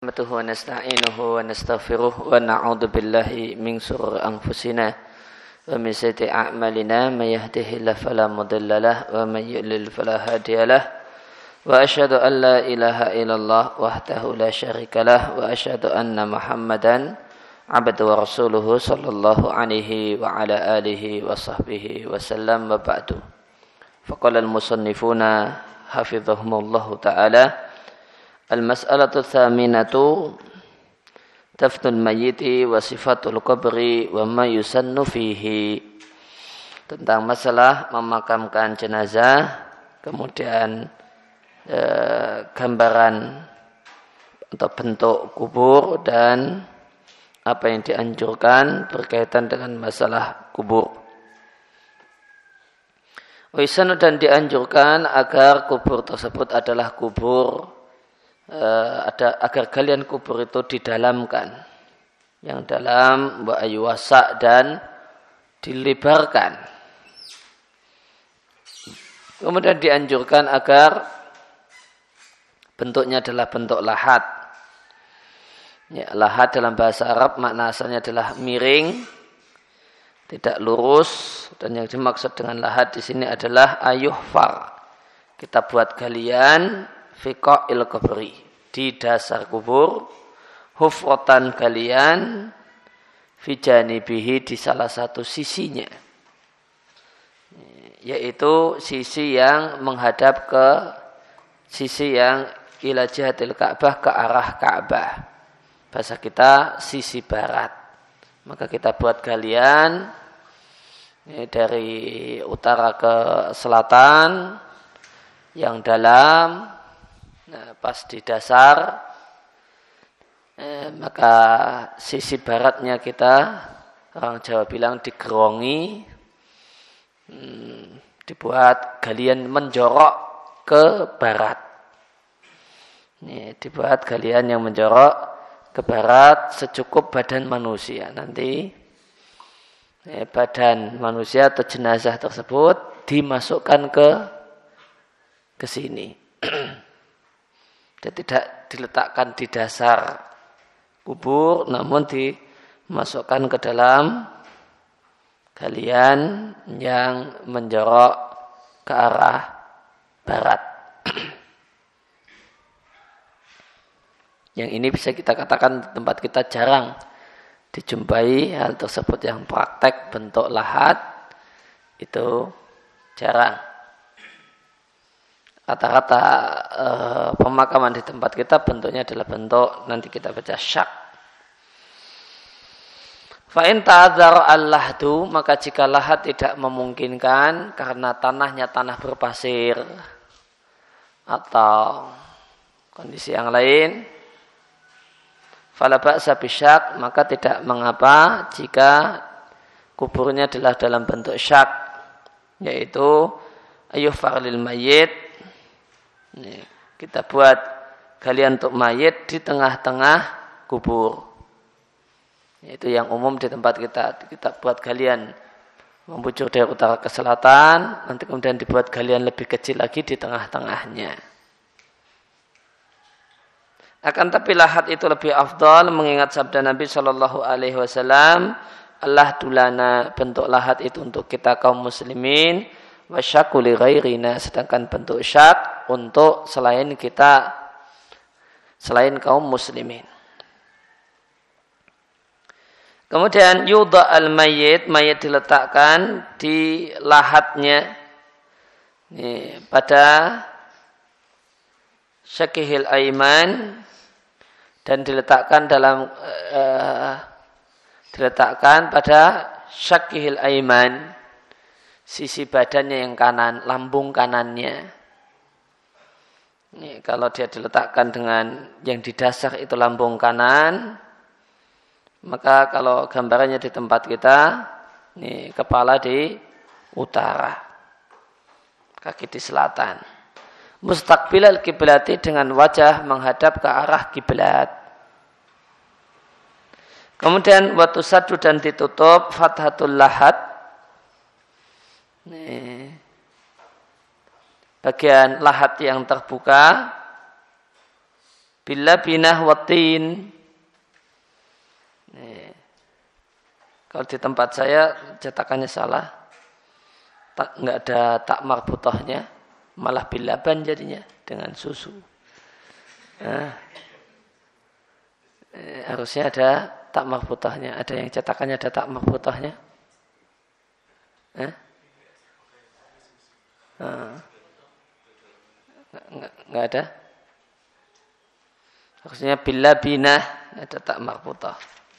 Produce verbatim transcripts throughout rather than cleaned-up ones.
نحمده ونستعينه ونستغفره ونعوذ بالله من شرور أنفسنا ومن سيئات أعمالنا من يهده الله فلا مضل له ومن يضلل فلا هادي له وأشهد أن لا إله إلا الله وحده لا شريك له وأشهد أن محمدا عبده ورسوله صلى الله عليه وعلى آله وصحبه وسلم وبعد فقال المصنفون حفظهم الله تعالى Al-mas'alatu tsaminatu dafnul mayyiti wa sifatul qabri wa ma yusannu fihi. Tentang masalah memakamkan jenazah, kemudian eh, gambaran atau bentuk kubur dan apa yang dianjurkan berkaitan dengan masalah kubur. Wa yusannu dan dianjurkan agar kubur tersebut adalah kubur Uh, ada agar kalian kubur itu didalamkan, yang dalam wa aywasa dan dilebarkan. Kemudian dianjurkan agar bentuknya adalah bentuk lahat. Ya, lahat dalam bahasa Arab makna asalnya adalah miring, tidak lurus, dan yang dimaksud dengan lahat di sini adalah ayuhfar. Kita buat galian fiqa'il qabri, di dasar kubur, hufratan galian fijanibihi, di salah satu sisinya, yaitu sisi yang menghadap ke sisi yang ila jihatil Ka'bah, ke arah Ka'bah. Bahasa kita sisi barat. Maka kita buat galian ya, dari utara ke selatan yang dalam. Nah, pas di dasar, eh, maka sisi baratnya kita, orang Jawa bilang digerongi, hmm, dibuat galian menjorok ke barat. Ini dibuat galian yang menjorok ke barat secukup badan manusia. Nanti eh, badan manusia atau jenazah tersebut dimasukkan ke ke sini. Dan tidak diletakkan di dasar kubur, namun dimasukkan ke dalam galian yang menjorok ke arah barat. Yang ini bisa kita katakan tempat kita jarang dijumpai hal tersebut, yang praktek bentuk lahat itu jarang. Rata-rata eh, pemakaman di tempat kita bentuknya adalah bentuk, nanti kita baca syak. Fa in ta'adzara al-lahdu, maka jika lahat tidak memungkinkan karena tanahnya tanah berpasir atau kondisi yang lain, fala ba'sa bisyak, maka tidak mengapa jika kuburnya adalah dalam bentuk syak, yaitu ayuhfar lil mayyit. Nih, kita buat galian untuk mayit di tengah-tengah kubur. Itu yang umum di tempat kita. Kita buat galian membujur dari utara ke selatan, nanti kemudian dibuat galian lebih kecil lagi di tengah-tengahnya. Akan tapi lahat itu lebih afdal, mengingat sabda Nabi Shallallahu Alaihi Wasallam, Allah dulana, bentuk lahat itu untuk kita kaum muslimin, wasyaku li ghairina, sedangkan bentuk syak untuk selain kita, selain kaum muslimin. Kemudian yudha al mayyit, mayit diletakkan di lahatnya ini, pada syakihil aiman, dan diletakkan dalam uh, diletakkan pada syakihil aiman, sisi badannya yang kanan, lambung kanannya. Ini, kalau dia diletakkan dengan yang di dasar itu lambung kanan, maka kalau gambarannya di tempat kita, ini kepala di utara, kaki di selatan. Mustaqbilal kiblati, dengan wajah menghadap ke arah kiblat. Kemudian watusadu, dan ditutup fathatul lahat. Nih, bagian lahat yang terbuka Bilabinah watin. Kalau di tempat saya cetakannya salah, tak nggak ada tak marbutahnya, malah bilaban jadinya dengan susu. Nah, eh, harusnya ada tak marbutahnya. Ada yang cetakannya ada tak marbutahnya? Eh? Nah, nggak, nggak ada. Harusnya bilabinah ada tak marbutah.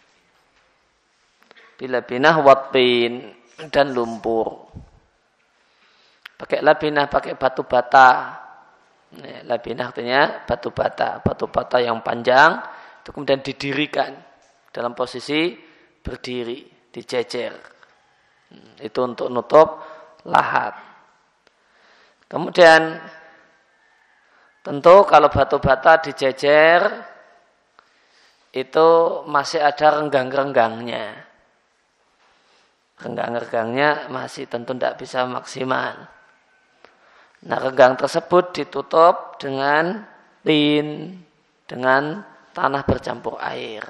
Bilabinah watin dan lumpur. Pakai labinah, pakai batu bata. Labinah artinya batu bata. Batu bata yang panjang itu kemudian didirikan dalam posisi berdiri, dijejer. Itu untuk nutup lahat. Kemudian tentu kalau batu bata dijejer itu masih ada renggang-renggangnya. Renggang-renggangnya masih tentu tidak bisa maksimal. Nah, renggang tersebut ditutup dengan tin, dengan tanah bercampur air.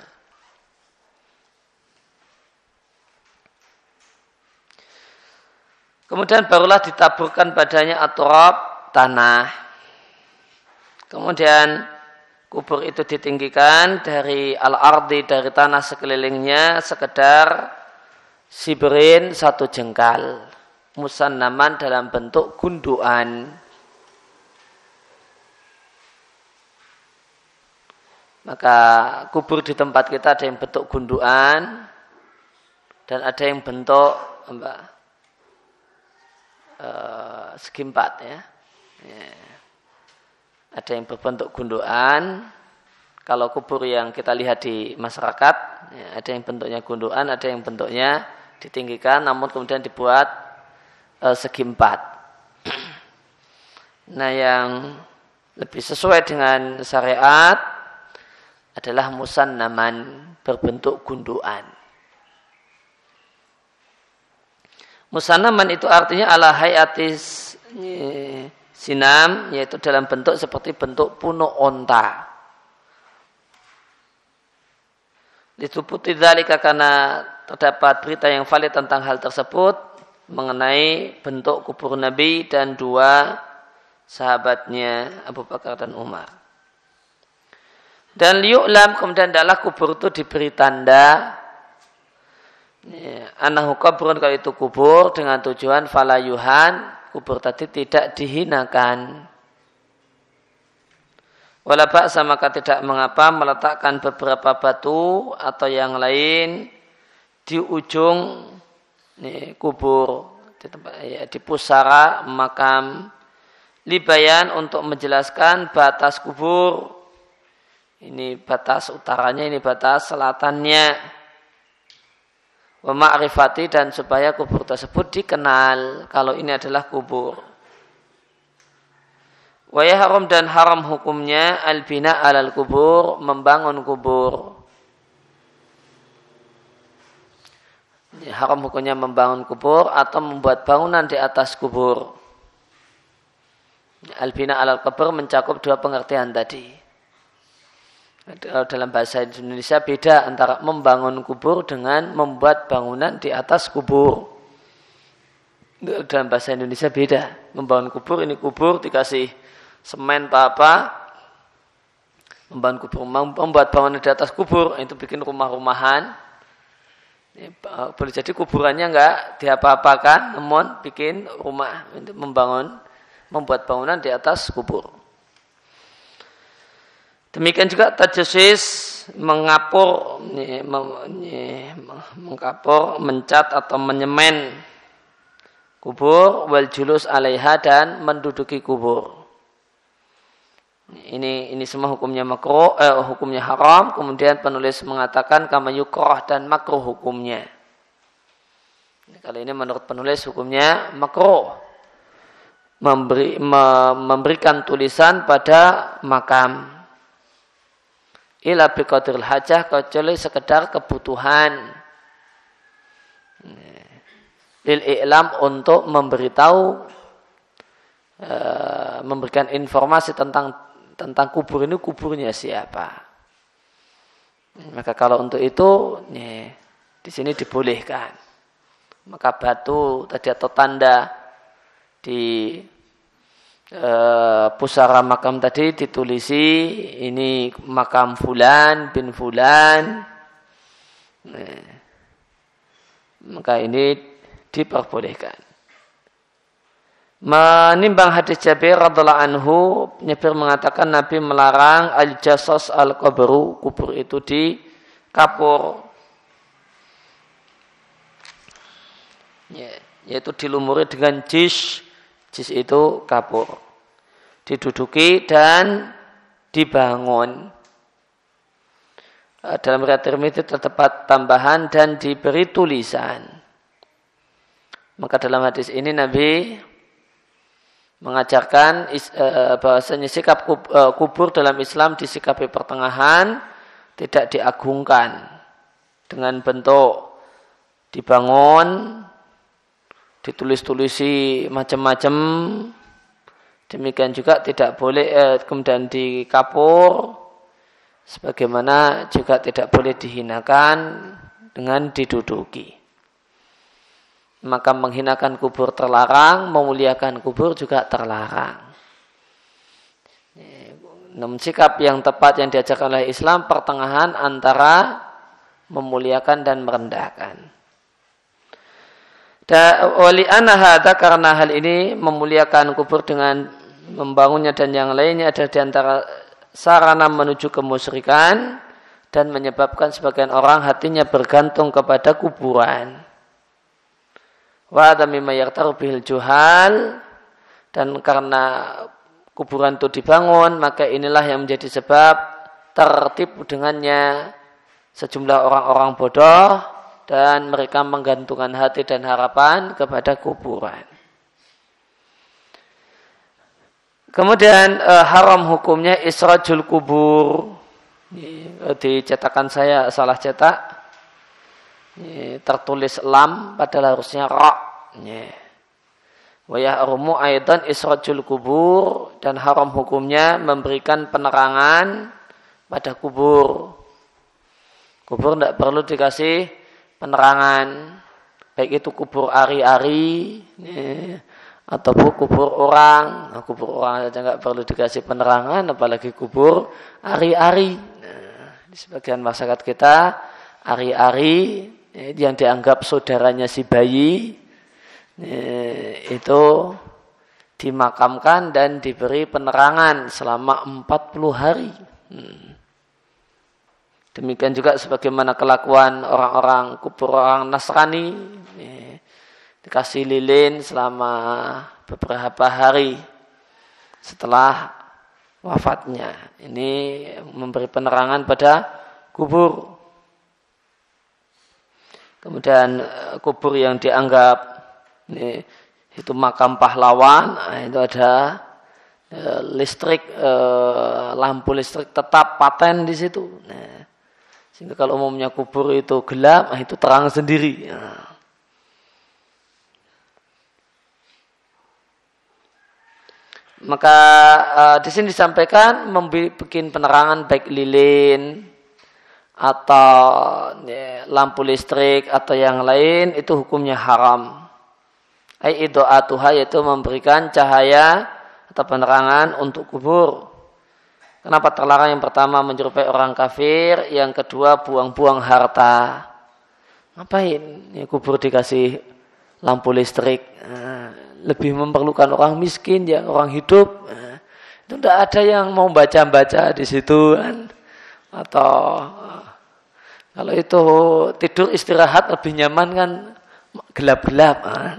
Kemudian barulah ditaburkan padanya atrab, tanah. Kemudian kubur itu ditinggikan dari al-ardi, dari tanah sekelilingnya sekedar sibrin, satu jengkal, musannaman dalam bentuk gundukan. Maka kubur di tempat kita ada yang bentuk gundukan dan ada yang bentuk apa, e, segi empat ya. ya. Ada yang berbentuk gundukan. Kalau kubur yang kita lihat di masyarakat, ya, ada yang bentuknya gundukan, ada yang bentuknya ditinggikan, namun kemudian dibuat e, segi empat. Nah, yang lebih sesuai dengan syariat adalah musannaman, berbentuk gundukan. Musannaman itu artinya ala hayatis sinam, yaitu dalam bentuk seperti bentuk punuk onta. Dituputi dzalika karena terdapat berita yang valid tentang hal tersebut mengenai bentuk kubur Nabi dan dua sahabatnya Abu Bakar dan Umar. Dan liyu'lam, kemudian adalah kubur itu diberi tanda ya, anahu qabrun, kalau itu kubur dengan tujuan falayuhan, kubur tadi tidak dihinakan. Wala ba'sa, maka tidak mengapa meletakkan beberapa batu atau yang lain di ujung nih, kubur, di, tempat, ya, di pusara makam, libayan, untuk menjelaskan batas kubur. Ini batas utaranya, ini batas selatannya. Wa ma'rifati, dan supaya kubur tersebut dikenal kalau ini adalah kubur. Wa yahrum, dan haram hukumnya al-bina alal kubur, membangun kubur. Haram hukumnya membangun kubur atau membuat bangunan di atas kubur. Al-bina alal kubur mencakup dua pengertian tadi. Dalam bahasa Indonesia beda antara membangun kubur dengan membuat bangunan di atas kubur. Dalam bahasa Indonesia beda. Membangun kubur, ini kubur dikasih semen apa-apa. Membangun kubur, membuat bangunan di atas kubur, itu bikin rumah-rumahan. Boleh jadi kuburannya enggak diapa-apakan, namun bikin rumah, untuk membangun, membuat bangunan di atas kubur. Demikian juga tajassis, mengapur, mengkapur, mencat atau menyemen kubur, wal julus alaiha, dan menduduki kubur. Ini ini semua hukumnya makruh, eh, hukumnya haram. Kemudian penulis mengatakan kama yukrah, dan makruh hukumnya. Kali ini menurut penulis hukumnya makruh. Memberi, me, memberikan tulisan pada makam. Ila biqadril hajah, kecuali sekedar kebutuhan. Lil i'lam, untuk memberitahu, e, memberikan informasi tentang tentang kubur ini kuburnya siapa. Maka kalau untuk itu, nih, di sini dibolehkan. Maka batu tadi atau tanda di e, pusara makam tadi ditulisi ini makam fulan bin fulan. Nah, maka ini diperbolehkan. Menimbang hadis Jabir radhiallahu anhu, Jabir mengatakan Nabi melarang al-jasas al-qabru, kubur itu dikapur, ya, yaitu dilumuri dengan jis, jis itu kapur, diduduki dan dibangun. Dalam riwayat Tirmidzi terdapat tambahan dan diberi tulisan. Maka dalam hadis ini Nabi mengajarkan bahwasanya sikap kubur dalam Islam disikapi pertengahan, tidak diagungkan dengan bentuk dibangun, ditulis-tulisi macam-macam. Demikian juga tidak boleh eh, kemudian dikapur, sebagaimana juga tidak boleh dihinakan dengan diduduki. Maka menghinakan kubur terlarang, memuliakan kubur juga terlarang. Namun sikap yang tepat yang diajarkan oleh Islam pertengahan antara memuliakan dan merendahkan. Wali anna hadza, karena hal ini memuliakan kubur dengan membangunnya dan yang lainnya adalah di antara sarana menuju kemusyrikan dan menyebabkan sebagian orang hatinya bergantung kepada kuburan. Wa hadza mimma yaqtaru bihil juhal, dan karena kuburan itu dibangun, maka inilah yang menjadi sebab tertipu dengannya sejumlah orang-orang bodoh dan mereka menggantungkan hati dan harapan kepada kuburan. Kemudian eh, haram hukumnya israjul kubur. Di cetakan saya salah cetak. Ini tertulis lam padahal harusnya ra. Wa yahrumu aidan israjul kubur, dan haram hukumnya memberikan penerangan pada kubur. Kubur tidak perlu dikasih penerangan, baik itu kubur ari-ari ataupun kubur orang. Nah, kubur orang saja nggak perlu dikasih penerangan, apalagi kubur ari-ari. Nah, di sebagian masyarakat kita ari-ari yang dianggap saudaranya si bayi itu dimakamkan dan diberi penerangan selama empat puluh hari. Demikian juga sebagaimana kelakuan orang-orang kubur orang Nasrani, dikasih lilin selama beberapa hari setelah wafatnya. Ini memberi penerangan pada kubur. Kemudian kubur yang dianggap ini, itu makam pahlawan, nah, itu ada e, listrik, e, lampu listrik tetap paten di situ. Nah, sehingga kalau umumnya kubur itu gelap, nah, itu terang sendiri. Nah. Maka e, di sini disampaikan membuat penerangan baik lilin atau ya, lampu listrik atau yang lain itu hukumnya haram. Ai idoatuha, yaitu memberikan cahaya atau penerangan untuk kubur. Kenapa terlarang? Yang pertama menyerupai orang kafir, yang kedua buang-buang harta. Ngapain ya, kubur dikasih lampu listrik? Nah, lebih memerlukan orang miskin ya, orang hidup. Nah, itu tidak ada yang mau baca-baca di situ kan. Atau kalau itu tidur istirahat lebih nyaman kan gelap-gelap kan.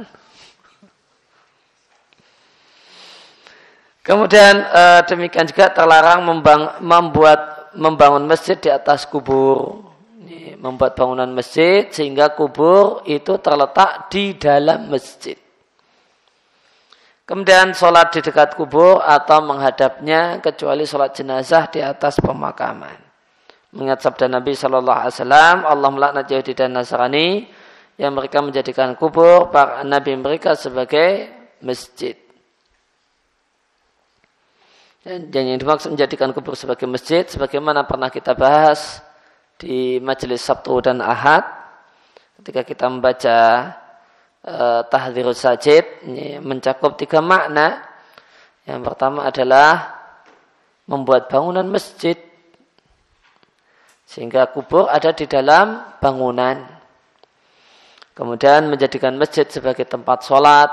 Kemudian eh, demikian juga terlarang membang, membuat membangun masjid di atas kubur. Membuat bangunan masjid sehingga kubur itu terletak di dalam masjid. Kemudian sholat di dekat kubur atau menghadapnya kecuali sholat jenazah di atas pemakaman. Mengingat sabda Nabi Shallallahu Alaihi Wasallam, Allah melaknat Yahudi dan Nasrani yang mereka menjadikan kubur para nabi mereka sebagai masjid. Dan yang dimaksud menjadikan kubur sebagai masjid, sebagaimana pernah kita bahas di majelis Sabtu dan Ahad, ketika kita membaca uh, Tahdhirus Sajid, ini mencakup tiga makna. Yang pertama adalah membuat bangunan masjid, sehingga kubur ada di dalam bangunan. Kemudian menjadikan masjid sebagai tempat sholat,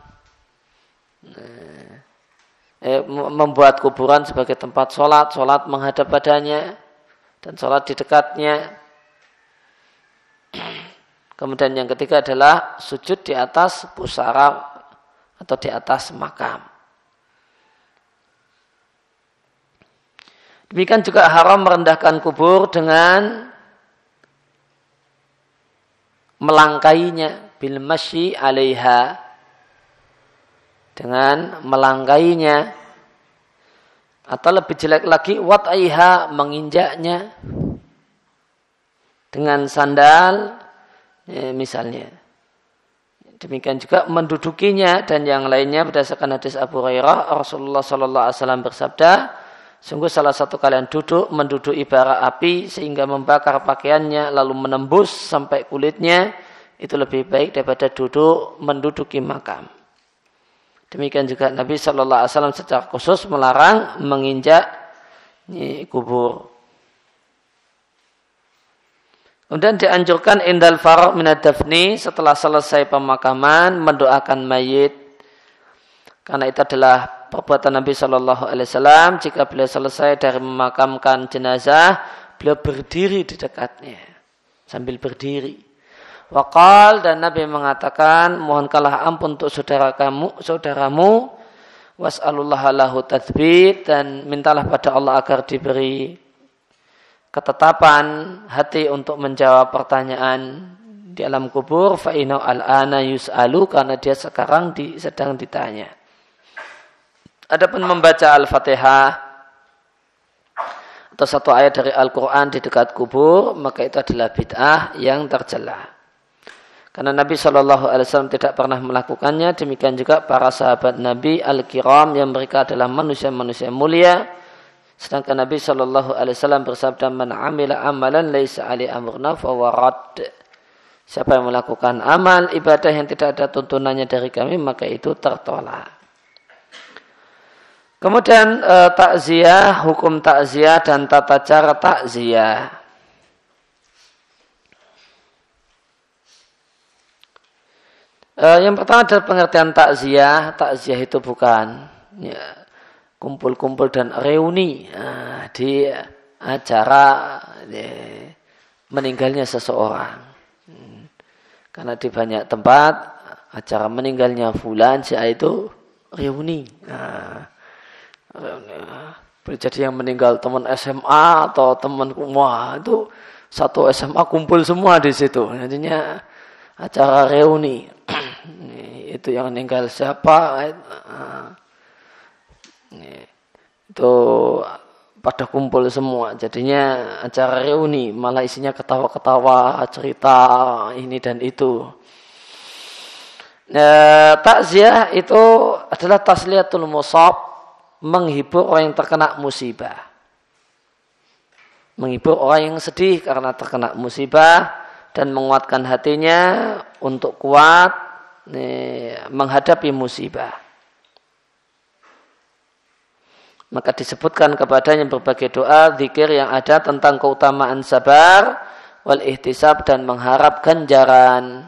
eh, membuat kuburan sebagai tempat sholat, sholat menghadap padanya, dan sholat di dekatnya. Kemudian yang ketiga adalah sujud di atas pusara atau di atas makam. Demikian juga haram merendahkan kubur dengan melangkainya, bil masyi alaiha, dengan melangkainya, atau lebih jelek lagi wat'aiha, menginjaknya dengan sandal, ya, misalnya. Demikian juga mendudukinya dan yang lainnya berdasarkan hadis Abu Hurairah, Rasulullah Sallallahu Alaihi Wasallam bersabda, sungguh salah satu kalian duduk menduduki bara api sehingga membakar pakaiannya lalu menembus sampai kulitnya, itu lebih baik daripada duduk menduduki makam. Demikian juga Nabi Sallallahu Alaihi Wasallam secara khusus melarang menginjak kubur. Kemudian dianjurkan indal faragh minad dafni, setelah selesai pemakaman mendoakan mayit, karena itu adalah perbuatan Nabi Shallallahu Alaihi Wasallam. Jika beliau selesai dari memakamkan jenazah, beliau berdiri di dekatnya sambil berdiri. Waqal, dan Nabi mengatakan, mohonkanlah ampun untuk saudara kamu, saudaramu, was'alullaha lahu tatsbit, dan mintalah pada Allah agar diberi ketetapan hati untuk menjawab pertanyaan di alam kubur. Fa inna al-ana yus'alu, karena dia sekarang di, sedang ditanya. Adapun membaca Al-Fatihah atau satu ayat dari Al-Quran di dekat kubur, maka itu adalah bid'ah yang tercela. Karena Nabi Shallallahu Alaihi Wasallam tidak pernah melakukannya. Demikian juga para sahabat Nabi Al-Kiram yang mereka adalah manusia-manusia mulia. Sedangkan Nabi Shallallahu Alaihi Wasallam bersabda, "Man amila amalan laisa ali amruna fahuwa radd." Siapa yang melakukan amal ibadah yang tidak ada tuntunannya dari kami, maka itu tertolak. Kemudian e, takziah, hukum takziah dan tata cara takziah. E, yang pertama adalah pengertian takziah. Takziah itu bukan ya, kumpul-kumpul dan reuni nah, di acara ya, meninggalnya seseorang. Hmm. Karena di banyak tempat acara meninggalnya fulan si itu reuni. Nah, boleh jadi yang meninggal teman S M A atau teman wah itu satu S M A kumpul semua di situ. Jadinya acara reuni. Itu yang meninggal siapa? Itu pada kumpul semua. Jadinya acara reuni, malah isinya ketawa-ketawa, cerita ini dan itu. Nah, takziah itu adalah tasliyatul musab, menghibur orang yang terkena musibah. Menghibur orang yang sedih karena terkena musibah dan menguatkan hatinya untuk kuat nih, menghadapi musibah. Maka disebutkan kepadanya berbagai doa, zikir yang ada tentang keutamaan sabar, wal ihtisab, dan mengharap ganjaran.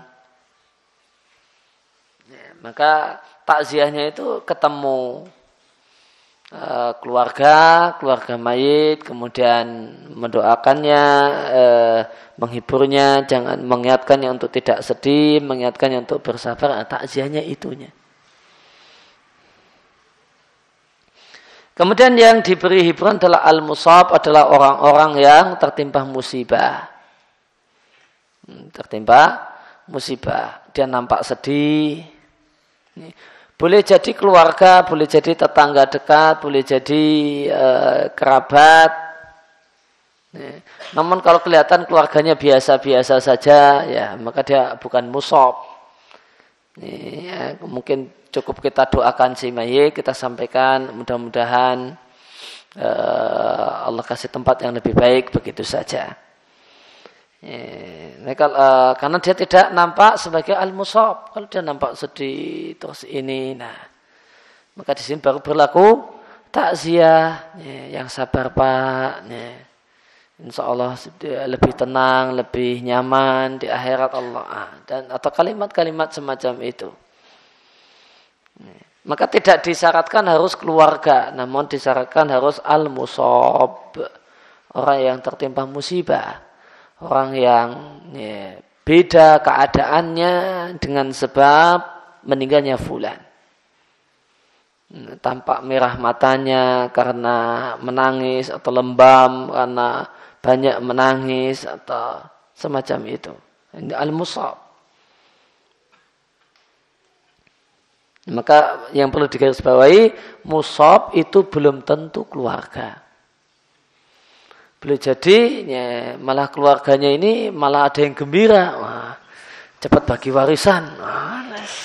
Ya, maka takziahnya itu ketemu uh, keluarga, keluarga mayit, kemudian mendoakannya, uh, menghiburnya, jangan mengingatkannya untuk tidak sedih, mengingatkannya untuk bersabar. Nah, takziahnya itunya. Kemudian yang diberi hiburan adalah al-musab, adalah orang-orang yang tertimpa musibah. Tertimpa musibah. Dia nampak sedih. Boleh jadi keluarga, boleh jadi tetangga dekat, boleh jadi eh, kerabat. Namun kalau kelihatan keluarganya biasa-biasa saja, ya maka dia bukan musab. Ya, mungkin cukup kita doakan si mayit, kita sampaikan mudah-mudahan uh, Allah kasih tempat yang lebih baik begitu saja. Ya, kalau, uh, karena dia tidak nampak sebagai al-musab. Kalau dia nampak sedih terus ini, nah maka di sini baru berlaku takziah. Ya, yang sabar Pak. Ya. Insya Allah lebih tenang, lebih nyaman di akhirat Allah. Dan atau kalimat-kalimat semacam itu. Ya. Maka tidak disyaratkan harus keluarga, namun disyaratkan harus al-musab, orang yang tertimpa musibah. Orang yang ya, beda keadaannya dengan sebab meninggalnya fulan. Tampak merah matanya karena menangis atau lembam karena banyak menangis atau semacam itu. Ini al-musab. Maka yang perlu digarisbawahi, musab itu belum tentu keluarga. Boleh jadi ya, malah keluarganya ini malah ada yang gembira, wah, cepat bagi warisan, wah,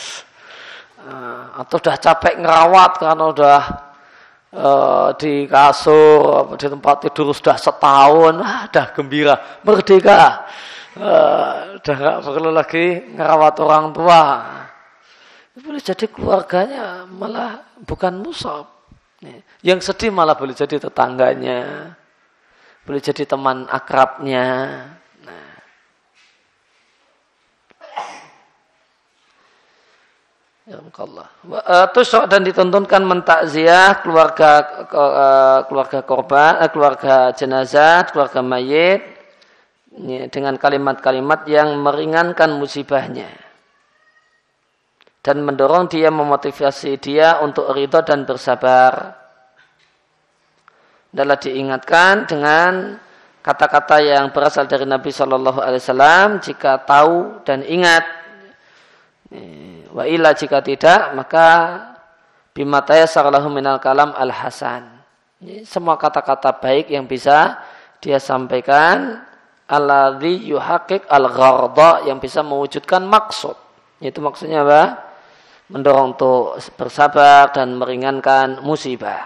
atau sudah capek ngerawat karena sudah uh, di kasur di tempat tidur sudah setahun, wah, sudah gembira, merdeka, uh, sudah nggak perlu lagi ngerawat orang tua. Boleh jadi keluarganya malah bukan musab, yang sedih malah boleh jadi tetangganya. Boleh jadi teman akrabnya. Nah. Ya Allah. Terus dan dituntunkan mentakziah keluarga keluarga korban, keluarga jenazah, keluarga mayit dengan kalimat-kalimat yang meringankan musibahnya dan mendorong dia, memotivasi dia untuk ridha dan bersabar. Adalah diingatkan dengan kata-kata yang berasal dari Nabi Shallallahu Alaihi Wasallam, jika tahu dan ingat, wa illa jika tidak, maka bima tayassara lahu minal kalam al hasan. Semua kata-kata baik yang bisa dia sampaikan, alladzi yuhaqqiq al gharda, yang bisa mewujudkan maksud. Itu maksudnya apa? Mendorong untuk bersabar dan meringankan musibah.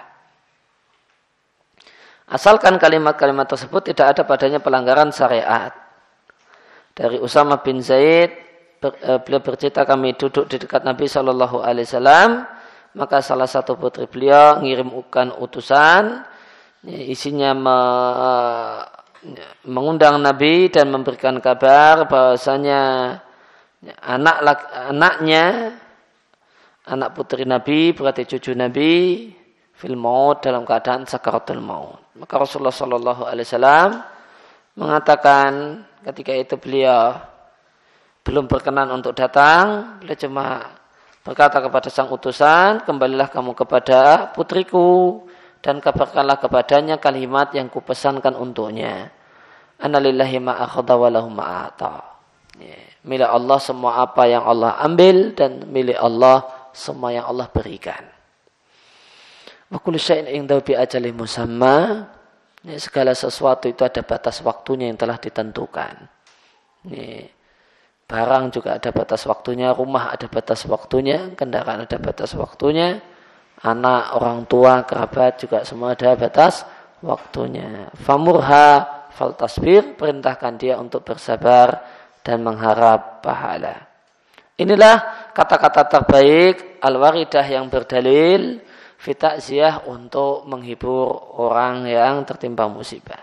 Asalkan kalimat-kalimat tersebut tidak ada padanya pelanggaran syariat. Dari Usama bin Zaid, beliau bercerita, kami duduk di dekat Nabi Shallallahu Alaihi Wasallam, maka salah satu putri beliau mengirimkan utusan, isinya me, mengundang Nabi dan memberikan kabar bahwasanya anak anaknya, anak putri Nabi berarti cucu Nabi, fil maut, dalam keadaan sakaratul maut. Maka Rasulullah Shallallahu Alaihi Wasallam mengatakan ketika itu beliau belum berkenan untuk datang, beliau cuma berkata kepada sang utusan, kembalilah kamu kepada putriku dan kabarkanlah kepadanya kalimat yang kupesankan untuknya. Anna lillahi ma akhadha wa lahu ma ata. Milik Allah semua apa yang Allah ambil dan milik Allah semua yang Allah berikan. Wa kullu syai'in indahu bi ajalin musamma. Segala sesuatu itu ada batas waktunya yang telah ditentukan. Ini barang juga ada batas waktunya, rumah ada batas waktunya, kendaraan ada batas waktunya, anak, orang tua, kerabat juga semua ada batas waktunya. Famurha fal tasbir, perintahkan dia untuk bersabar dan mengharap pahala. Inilah kata-kata terbaik al-waridah yang berdalil fi ta'ziyah untuk menghibur orang yang tertimpa musibah.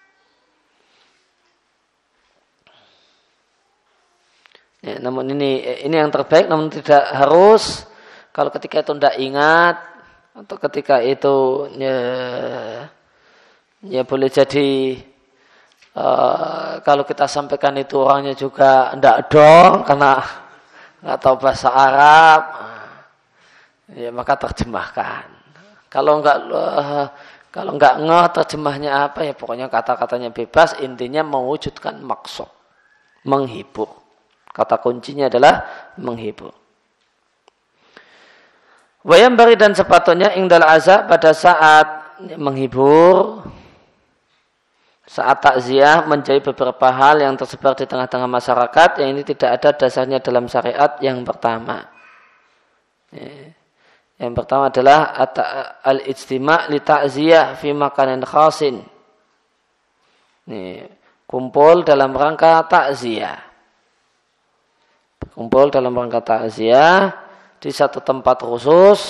Ya, namun ini ini yang terbaik, namun tidak harus kalau ketika itu tidak ingat atau ketika itu ya, ya boleh jadi uh, kalau kita sampaikan itu orangnya juga tidak dong karena nggak tahu bahasa Arab. Ya maka terjemahkan. Kalau enggak uh, kalau enggak ngeh terjemahnya apa, ya pokoknya kata-katanya bebas, intinya mewujudkan maksud, menghibur. Kata kuncinya adalah menghibur. Wayambari, dan sepatutnya ingdal azab, pada saat menghibur, saat takziah, menjadi beberapa hal yang tersebar di tengah-tengah masyarakat yang ini tidak ada dasarnya dalam syariat yang pertama. Ya. Yang pertama adalah al-ijtima' li ta'ziyah fi makanin khasin. Nih, kumpul dalam rangka takziah. Kumpul dalam rangka takziah di satu tempat khusus.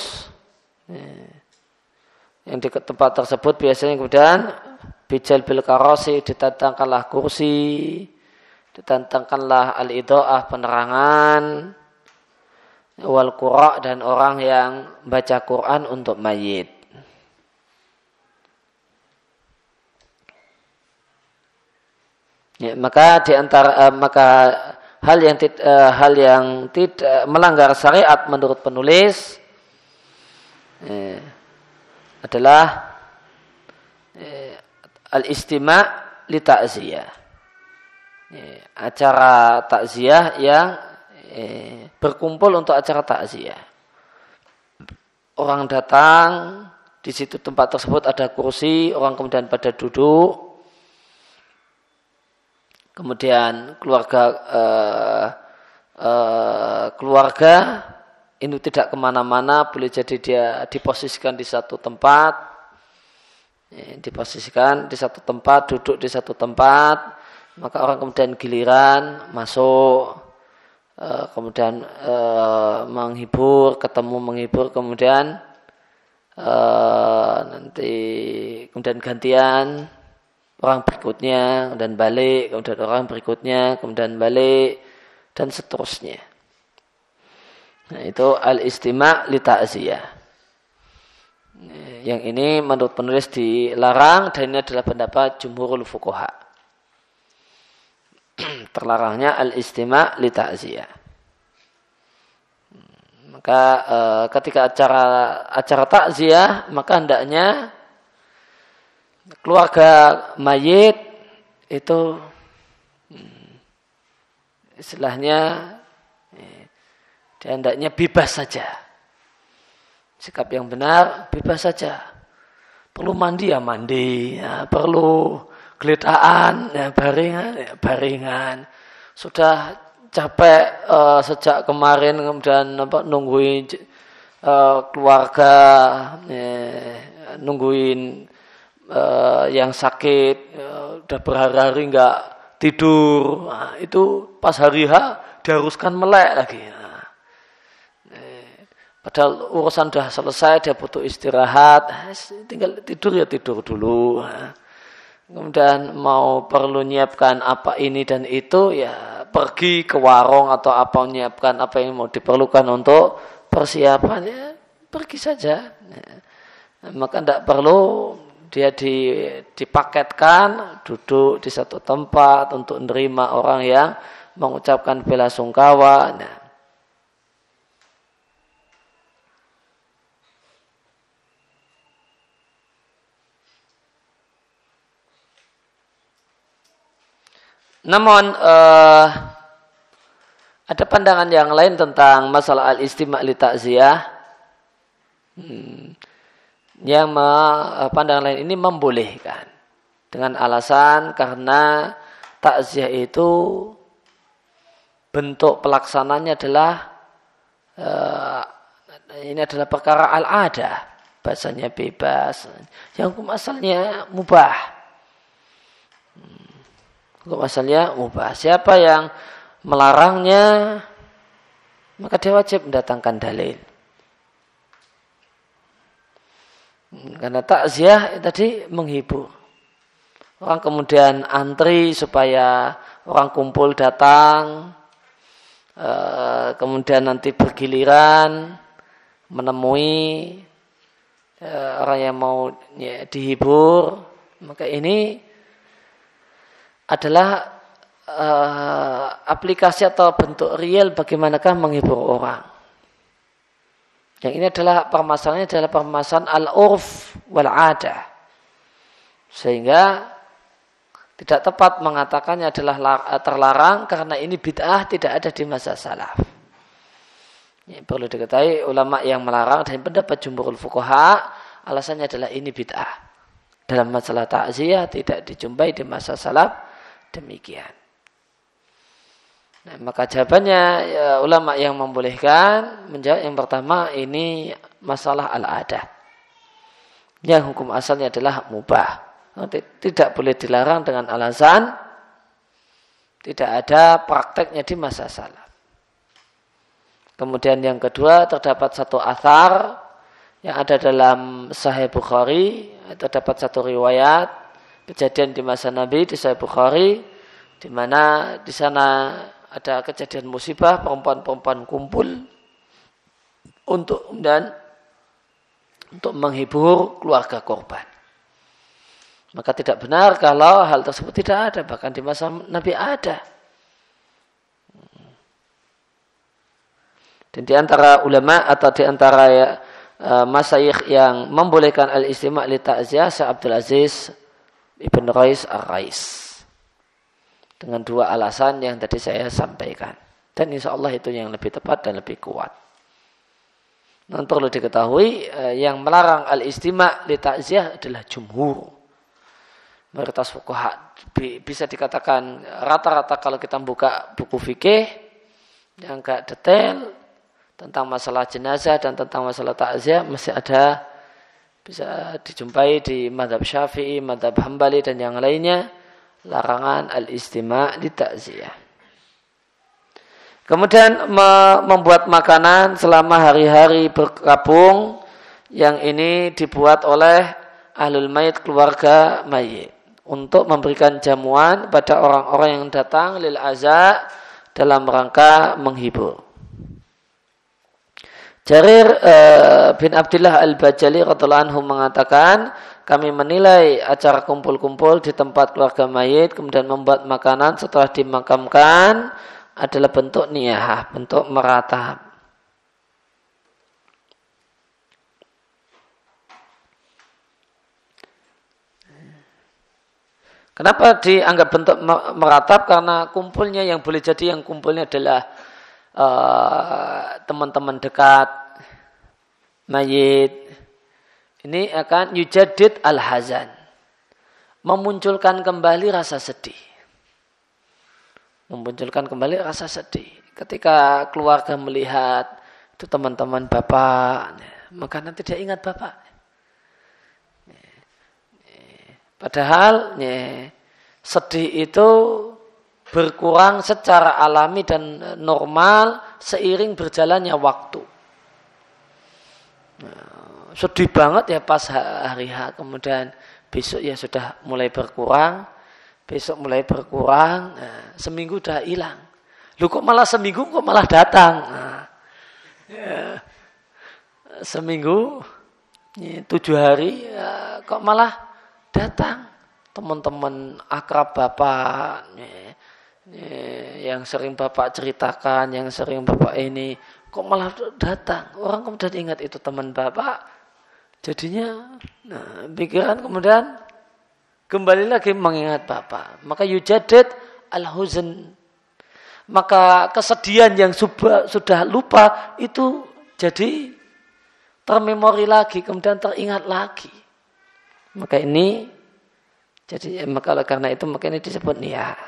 Yang di tempat tersebut biasanya kemudian bijal bil karosi, ditatangkanlah kursi, ditatangkanlah al-idha'ah, penerangan, wal qura', dan orang yang baca Quran untuk mayit. Ya, maka di antara uh, maka hal yang tid, uh, hal yang tidak melanggar syariat menurut penulis eh, adalah eh, al-istima' li ta'ziyah. Eh, acara takziah yang eh, berkumpul untuk acara takziah. Orang datang, di situ tempat tersebut ada kursi, orang kemudian pada duduk. Kemudian keluarga uh, uh, keluarga ini tidak kemana-mana, boleh jadi dia diposisikan di satu tempat, ya, diposisikan di satu tempat, duduk di satu tempat, maka orang kemudian giliran masuk, uh, kemudian uh, menghibur, ketemu menghibur, kemudian uh, nanti kemudian gantian. Orang berikutnya, kemudian balik, kemudian orang berikutnya, kemudian balik, dan seterusnya. Nah, itu al-istima' li ta'ziyah. Yang ini menurut penulis dilarang, dan ini adalah pendapat jumhurul fuqaha. Terlarangnya al-istima' li ta'ziyah. Maka e, ketika acara acara takziah, maka hendaknya keluarga mayit itu hmm, istilahnya eh, hendaknya bebas saja. Sikap yang benar bebas saja. Perlu mandi ya mandi, ya, perlu geletaan ya baringan ya baringan. Sudah capek uh, sejak kemarin kemudian apa, nungguin uh, keluarga, eh, nungguin Uh, yang sakit uh, udah berhari-hari nggak tidur, nah, itu pas hari H diharuskan melek lagi. Nah, eh, padahal urusan sudah selesai, dia butuh istirahat, nah, tinggal tidur ya tidur dulu. Nah, kemudian mau perlu nyiapkan apa ini dan itu, ya pergi ke warung atau apa menyiapkan apa yang mau diperlukan untuk persiapannya, pergi saja. Nah, maka tidak perlu dia dipaketkan duduk di satu tempat untuk menerima orang yang mengucapkan bela sungkawa. Nah, namun uh, ada pandangan yang lain tentang masalah al-istima' li ta'ziyah. Hmm. Yang pandangan lain ini membolehkan dengan alasan karena takziah itu bentuk pelaksananya adalah uh, ini adalah perkara al-adah, bahasanya bebas, yang hukum asalnya mubah. Hukum asalnya mubah. Siapa yang melarangnya, maka dia wajib mendatangkan dalil. Karena takziah tadi menghibur. Orang kemudian antri supaya orang kumpul datang, kemudian nanti bergiliran menemui orang yang mau ya, dihibur. Maka ini adalah uh, aplikasi atau bentuk real bagaimanakah menghibur orang. Yang ini adalah permasalahannya adalah permasalahan al-urf wal-adah. Sehingga tidak tepat mengatakannya adalah terlarang karena ini bid'ah tidak ada di masa salaf. Ini perlu diketahui ulama yang melarang dan pendapat jumhurul fuqaha alasannya adalah ini bid'ah. Dalam masalah takziah tidak dijumpai di masa salaf demikian. Nah, maka jawabannya ya, ulama yang membolehkan menjawab yang pertama ini masalah al-adah. Yang hukum asalnya adalah mubah. Tidak boleh dilarang dengan alasan tidak ada prakteknya di masa salaf. Kemudian yang kedua, terdapat satu athar yang ada dalam Sahih Bukhari, terdapat satu riwayat kejadian di masa Nabi di Sahih Bukhari, di mana di sana ada kejadian musibah, perempuan-perempuan kumpul untuk dan untuk menghibur keluarga korban. Maka tidak benar kalau hal tersebut tidak ada, bahkan di masa Nabi ada. Dan di antara ulama atau di antara ya, uh, masyayikh yang membolehkan al-istima' li ta'ziyah, Syekh Abdul Aziz Ibn Rais Ar-Rais. Dengan dua alasan yang tadi saya sampaikan. Dan insya Allah itu yang lebih tepat dan lebih kuat. Dan perlu diketahui uh, yang melarang al-istima' li ta'ziyah adalah jumhur. Mayoritas fuqaha, bisa dikatakan rata-rata kalau kita buka buku fikih yang agak detail tentang masalah jenazah dan tentang masalah takziah masih ada, bisa dijumpai di mazhab Syafi'i, mazhab Hambali dan yang lainnya larangan al-istima' di takziah. Kemudian membuat makanan selama hari-hari berkabung yang ini dibuat oleh ahlul mayit, keluarga mayit, untuk memberikan jamuan pada orang-orang yang datang lil aza dalam rangka menghibur. Jarir uh, bin Abdullah Al-Bajali radhiyallahu anhu mengatakan, kami menilai acara kumpul-kumpul di tempat keluarga mayit kemudian membuat makanan setelah dimakamkan adalah bentuk niyahah, bentuk meratap. Kenapa dianggap bentuk meratap? Karena kumpulnya yang boleh jadi yang kumpulnya adalah uh, teman-teman dekat mayit. Ini akan yujadid al-hazan, memunculkan kembali rasa sedih. Memunculkan kembali rasa sedih. Ketika keluarga melihat itu teman-teman bapak, maka nanti dia ingat bapak. Padahal ya, sedih itu berkurang secara alami dan normal seiring berjalannya waktu. Nah, sedih banget ya pas hari H, kemudian besok ya sudah mulai berkurang, besok mulai berkurang, nah, seminggu udah hilang. Lu kok malah seminggu kok malah datang? Nah, ya, seminggu, ya, tujuh hari ya, kok malah datang teman-teman akrab bapak ya, ya, yang sering bapak ceritakan, yang sering bapak ini kok malah datang. Orang kemudian ingat itu teman bapak, jadinya nah, pikiran kemudian kembali lagi mengingat bapak. Maka yujadid al-huzn, maka kesedihan yang sudah, sudah lupa itu jadi termemori lagi, kemudian teringat lagi. Maka ini jadi maka karena itu maka ini disebut niyah.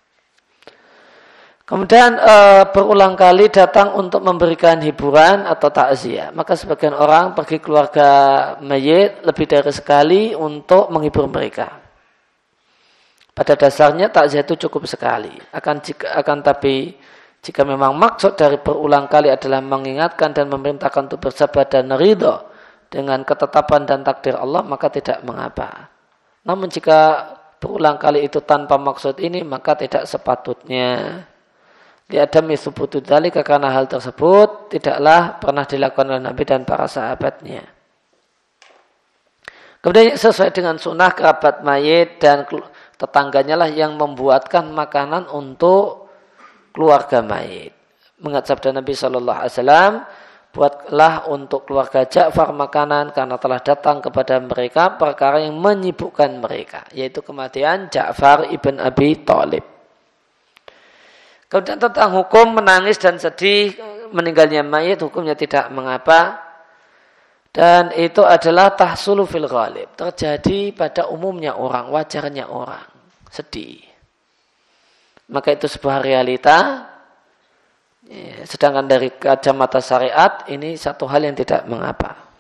Kemudian e, berulang kali datang untuk memberikan hiburan atau takziah. Maka sebagian orang pergi keluarga mayit lebih dari sekali untuk menghibur mereka. Pada dasarnya takziah itu cukup sekali. Akan jika akan tapi jika memang maksud dari berulang kali adalah mengingatkan dan memerintahkan untuk bersabar dan ridho dengan ketetapan dan takdir Allah, maka tidak mengapa. Namun jika berulang kali itu tanpa maksud ini, maka tidak sepatutnya. Li'adami thubutu dzalika, karena hal tersebut tidaklah pernah dilakukan oleh Nabi dan para sahabatnya. Kemudian sesuai dengan sunnah, kerabat mayit dan tetangganya lah yang membuatkan makanan untuk keluarga mayit. Mengat sabda Nabi Shallallahu Alaihi Wasallam, buatlah untuk keluarga Ja'far makanan karena telah datang kepada mereka perkara yang menyibukkan mereka, yaitu kematian Ja'far ibn Abi Thalib. Kemudian tentang hukum menangis dan sedih meninggalnya mayit, hukumnya tidak mengapa, dan itu adalah tahsulu fil ghalib, terjadi pada umumnya orang, wajarnya orang sedih. Maka itu sebuah realita. Sedangkan dari kacamata syariat ini satu hal yang tidak mengapa.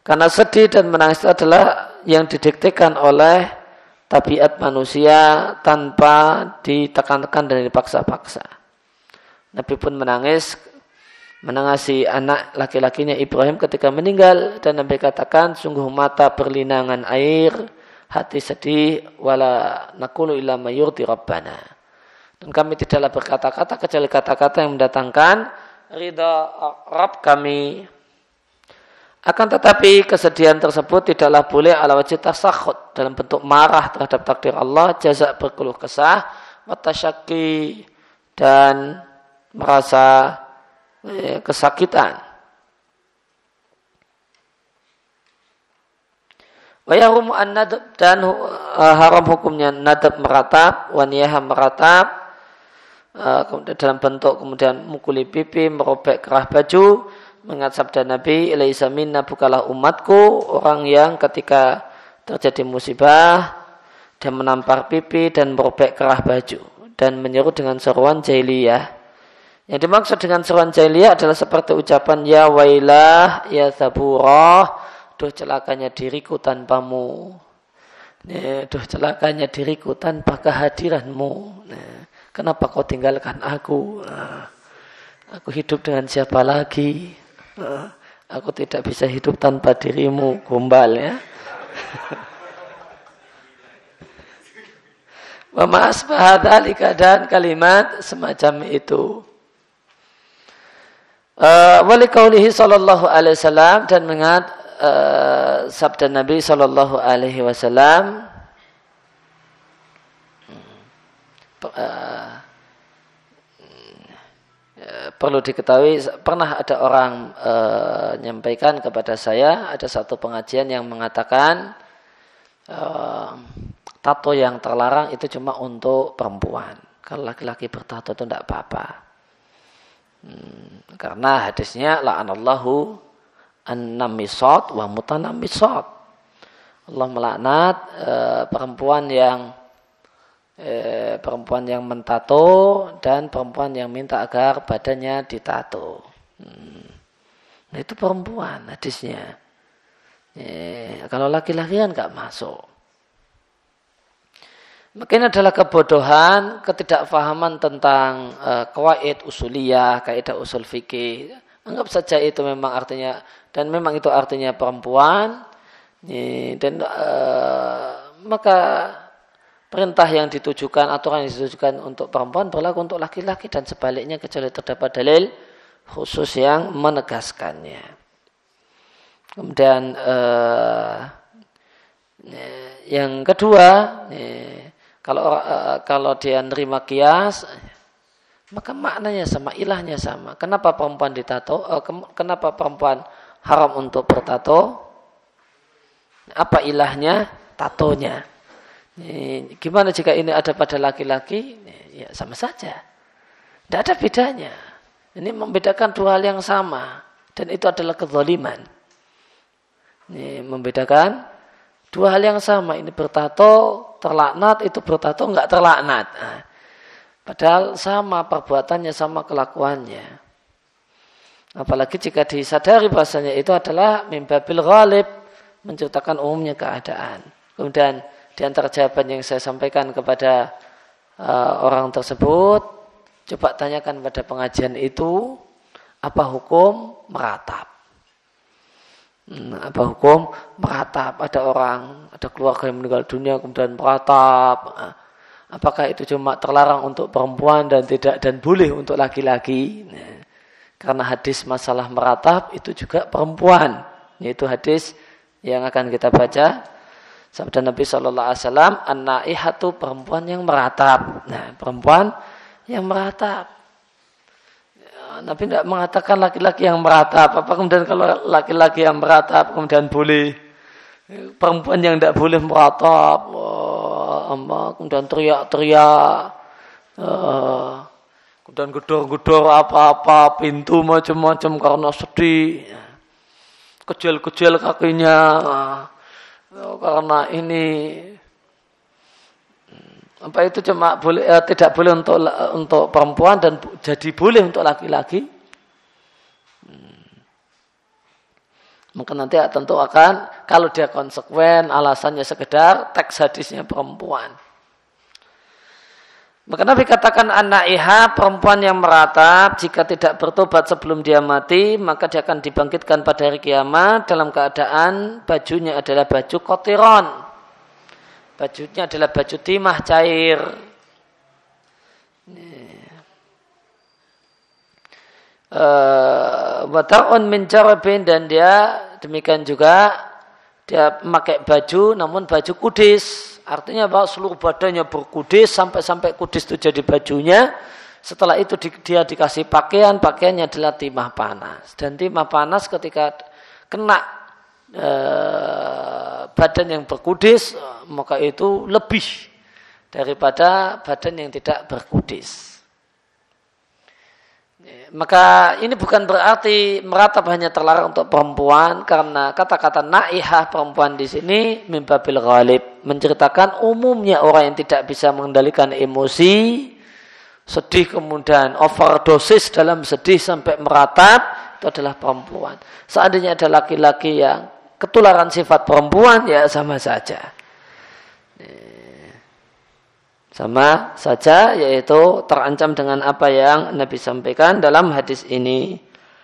Karena sedih dan menangis itu adalah yang didiktekan oleh tabiat manusia tanpa ditekan-tekan dan dipaksa-paksa. Nabi pun menangis menangisi anak laki-lakinya Ibrahim ketika meninggal, dan Nabi katakan, sungguh mata berlinangan air, hati sedih, wala naqulu illa ma yurdi rabbana. Dan kami tidaklah berkata-kata kecuali kata-kata yang mendatangkan ridha Rabb kami. Akan tetapi kesedihan tersebut tidaklah boleh ala wajhi tasakhut, dalam bentuk marah terhadap takdir Allah, jaza berkeluh kesah, watasyaki, dan merasa kesakitan. Wa yahrumu an-nadab, dan uh, haram hukumnya nadab meratap, wa niyahah meratap, uh, dalam bentuk kemudian mukuli pipi, merobek kerah baju, mengingat sabda Nabi, laisa minna, bukalah umatku orang yang ketika terjadi musibah dan menampar pipi dan merobek kerah baju dan menyeru dengan seruan jahiliyah. Yang dimaksud dengan seruan jahiliyah adalah seperti ucapan ya wailah, ya saburah, duh celakanya diriku tanpamu, ya, duh celakanya diriku tanpa kehadiranmu, nah, kenapa kau tinggalkan aku, nah, aku hidup dengan siapa lagi, nah, aku tidak bisa hidup tanpa dirimu, gombal ya. Wa ma asbaha dzalika, dan kalimat semacam itu. Uh, wali qaulihi sallallahu alaihi wasallam, dan mengingat uh, sabda Nabi sallallahu alaihi wasallam, uh, uh, perlu diketahui, pernah ada orang uh, menyampaikan kepada saya, ada satu pengajian yang mengatakan uh, tato yang terlarang itu cuma untuk perempuan, kalau laki-laki bertato itu tidak apa-apa. Hmm, karena hadisnya la'anallahu an-namisat wa mutanamisat. Allah melaknat e, perempuan yang e, perempuan yang mentato dan perempuan yang minta agar badannya ditato. Hmm. Nah, itu perempuan hadisnya. E, kalau laki-laki kan nggak masuk. Mungkin adalah kebodohan, ketidakfahaman tentang uh, qawaid usuliyah, kaidah usul fikih. Anggap saja itu memang artinya, dan memang itu artinya perempuan. Dan uh, maka perintah yang ditujukan, aturan yang ditujukan untuk perempuan berlaku untuk laki-laki, dan sebaliknya kecuali terdapat dalil khusus yang menegaskannya. Kemudian uh, yang kedua, Kalau uh, kalau dia nerima kias, maka maknanya sama, ilahnya sama. Kenapa perempuan ditato? Uh, ke- kenapa perempuan haram untuk bertato? Apa ilahnya? Tatonya. Ini, gimana jika ini ada pada laki-laki? Ya sama saja. Tidak ada bedanya. Ini membedakan dua hal yang sama, dan itu adalah kezaliman. Ini membedakan dua hal yang sama. Ini bertato terlaknat, itu bertato enggak terlaknat. Nah, padahal sama perbuatannya, sama kelakuannya. Apalagi jika disadari bahasanya itu adalah mimbabil ghalib, menceritakan umumnya keadaan. Kemudian di antara jawaban yang saya sampaikan kepada uh, orang tersebut, coba tanyakan pada pengajian itu, apa hukum meratap? Apa hukum meratap? Ada orang, ada keluarga yang meninggal dunia kemudian meratap. Apakah itu cuma terlarang untuk perempuan dan tidak dan boleh untuk laki-laki? Nah, karena hadis masalah meratap itu juga perempuan. Yaitu hadis yang akan kita baca. Sabda Nabi shallallahu alaihi wasallam, an-naihatu, perempuan yang meratap. Nah, perempuan yang meratap. Nabi tidak mengatakan laki-laki yang meratap. Apa kemudian kalau laki-laki yang meratap kemudian boleh, perempuan yang tidak boleh meratap, oh, kemudian teriak-teriak, uh, kemudian gedor-gedor apa-apa, pintu macam-macam karena sedih, kecil-kecil kakinya, uh, karena ini. Apa itu cuma boleh eh, tidak boleh untuk untuk perempuan dan jadi boleh untuk laki-laki? Hmm. Maka nanti tentu akan, kalau dia konsekuen, alasannya sekedar teks hadisnya perempuan. Maka Nabi katakan an-naiha, perempuan yang meratap, jika tidak bertobat sebelum dia mati, maka dia akan dibangkitkan pada hari kiamat dalam keadaan bajunya adalah baju kotiron. Bajunya adalah baju timah cair. Wada'un min jarabin, dan dia demikian juga dia memakai baju namun baju kudis, artinya bahwa seluruh badannya berkudis sampai-sampai kudis itu jadi bajunya. Setelah itu dia dikasih pakaian, pakaiannya adalah timah panas, dan timah panas ketika kena eh, badan yang berkudis maka itu lebih daripada badan yang tidak berkudis. Maka ini bukan berarti meratap hanya terlarang untuk perempuan, karena kata-kata naihah perempuan di sini mim babil ghalib, menceritakan umumnya orang yang tidak bisa mengendalikan emosi, sedih kemudian overdosis dalam sedih sampai meratap, itu adalah perempuan. Seandainya ada laki-laki yang ketularan sifat perempuan, ya sama saja. Sama saja, yaitu terancam dengan apa yang Nabi sampaikan dalam hadis ini.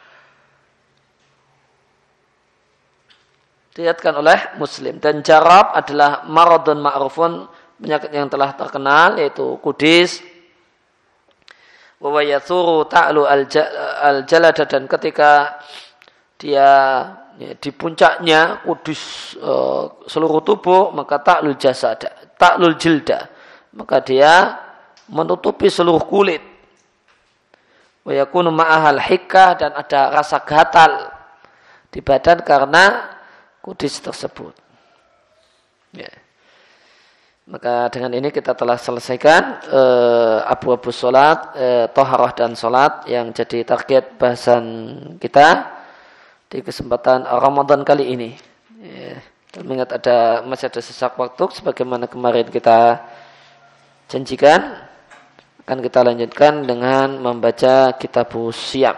Diriwayatkan oleh Muslim. Dan jarab adalah maradun ma'rufun, penyakit yang telah terkenal, yaitu kudis. Wa yathuru ta'lu al-jalada, dan ketika dia ya, di puncaknya kudis uh, seluruh tubuh, maka ta'lul jasad, ta'lul jilda, maka dia menutupi seluruh kulit. Wa yakunu ma'ahal hikkah, dan ada rasa gatal di badan karena kudis tersebut. Ya. Maka dengan ini kita telah selesaikan eh, abu-abu sholat, eh, toharah dan sholat yang jadi target bahasan kita di kesempatan Ramadan kali ini. Ya. Dan mengingat ada masih ada sesak waktu, sebagaimana kemarin kita janjikan, akan kita lanjutkan dengan membaca Kitabus Siyam.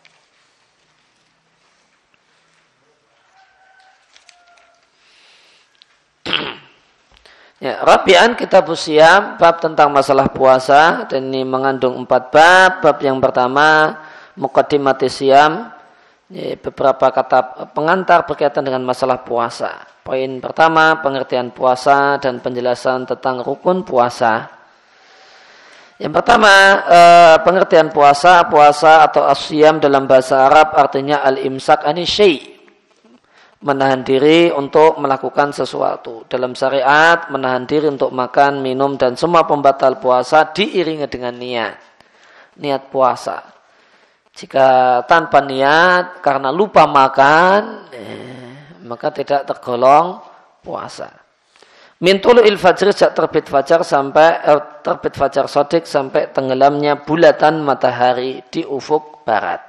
Ya, Rabi'an Kitabus Siyam, bab tentang masalah puasa, dan ini mengandung empat bab. Bab yang pertama, Muqaddimatis Siyam, ya, beberapa kata pengantar berkaitan dengan masalah puasa. Poin pertama, pengertian puasa dan penjelasan tentang rukun puasa. Yang pertama, eh, pengertian puasa. Puasa atau as-siyam dalam bahasa Arab artinya al-imsak ani syai', menahan diri untuk melakukan sesuatu. Dalam syariat, menahan diri untuk makan, minum, dan semua pembatal puasa diiringi dengan niat. Niat puasa. Jika tanpa niat, karena lupa makan, eh, maka tidak tergolong puasa. Min tulu'il fajr, sejak terbit fajar sampai eh, terbit fajar shadiq sampai tenggelamnya bulatan matahari di ufuk barat.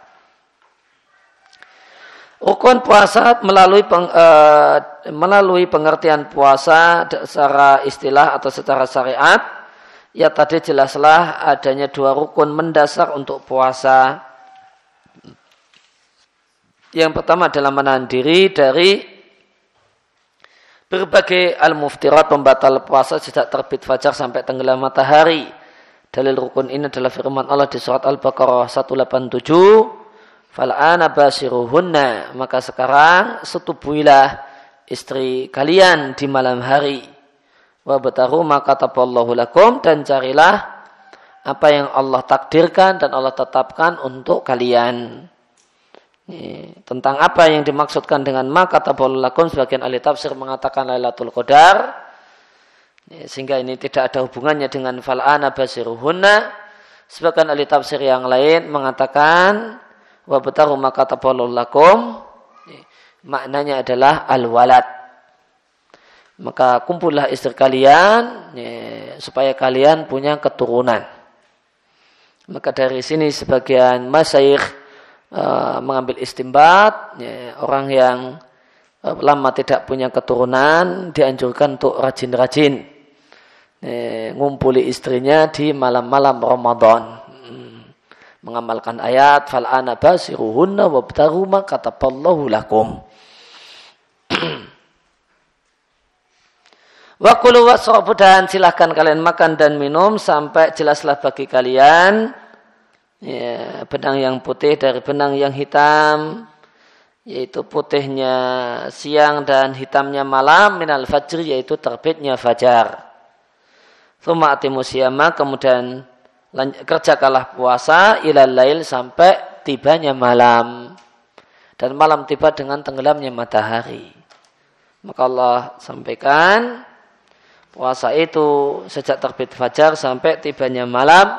Rukun puasa melalui peng, eh, melalui pengertian puasa secara istilah atau secara syariat, ya tadi jelaslah adanya dua rukun mendasar untuk puasa. Yang pertama adalah menahan diri dari berbagai al-muftirat, pembatal puasa sejak terbit fajar sampai tenggelam matahari. Dalil rukun ini adalah firman Allah di surat Al-Baqarah seratus delapan puluh tujuh, fal'ana basiruhunna, maka sekarang setubuhilah istri kalian di malam hari. Wa bataru maka taballahu lakum, dan carilah apa yang Allah takdirkan dan Allah tetapkan untuk kalian. Ini, tentang apa yang dimaksudkan dengan maka taballahu lakum, sebagian ahli tafsir mengatakan Lailatul Qadar. Ini, sehingga ini tidak ada hubungannya dengan fal'ana basiruhunna. Sebagian ahli tafsir yang lain mengatakan wa bataru maka taballahu lakum, maknanya adalah al-walad. Maka kumpullah istri kalian ya, supaya kalian punya keturunan. Maka dari sini sebagian masyayikh uh, mengambil istimbat, ya, orang yang uh, lama tidak punya keturunan dianjurkan untuk rajin-rajin ya, ngumpuli istrinya di malam-malam Ramadan. Hmm. Mengamalkan ayat fal'ana basiruhunna wabtaru ma kataballahu lakum. Wa kulu wasrabu, dan silahkan kalian makan dan minum sampai jelaslah bagi kalian ya, benang yang putih dari benang yang hitam, yaitu putihnya siang dan hitamnya malam, minal fajr, yaitu terbitnya fajar. Tsumma atimu siyama, kemudian kerjakanlah puasa ilal lail, sampai tibanya malam, dan malam tiba dengan tenggelamnya matahari. Maka Allah sampaikan puasa itu sejak terbit fajar sampai tibanya malam,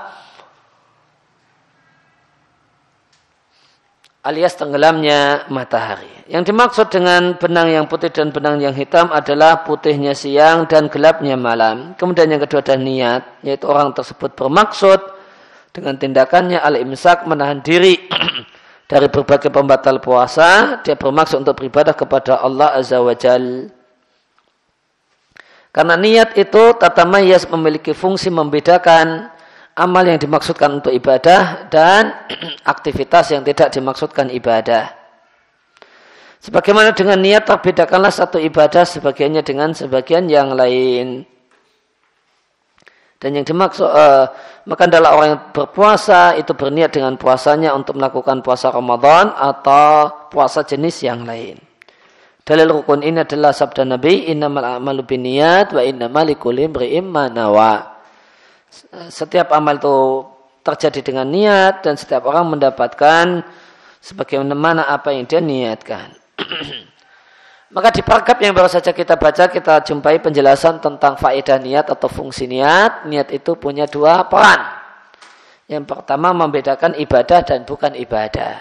alias tenggelamnya matahari. Yang dimaksud dengan benang yang putih dan benang yang hitam adalah putihnya siang dan gelapnya malam. Kemudian yang kedua adalah niat, yaitu orang tersebut bermaksud dengan tindakannya al-imsak, menahan diri dari berbagai pembatal puasa. Dia bermaksud untuk beribadah kepada Allah Azza wa Jalla. Karena niat itu tatamayaz, memiliki fungsi membedakan amal yang dimaksudkan untuk ibadah dan aktivitas yang tidak dimaksudkan ibadah. Sebagaimana dengan niat terbedakanlah satu ibadah sebagiannya dengan sebagian yang lain. Dan yang dimaksud uh, maka adalah orang yang berpuasa itu berniat dengan puasanya untuk melakukan puasa Ramadan atau puasa jenis yang lain. Dalil rukun ini adalah sabda Nabi, innamal a'malu binniyat wa innamal likulli imri'in ma nawa. Setiap amal itu terjadi dengan niat dan setiap orang mendapatkan sebagaimana apa yang dia niatkan. Maka di paragraf yang baru saja kita baca, kita jumpai penjelasan tentang faedah niat atau fungsi niat. Niat itu punya dua peran. Yang pertama, membedakan ibadah dan bukan ibadah.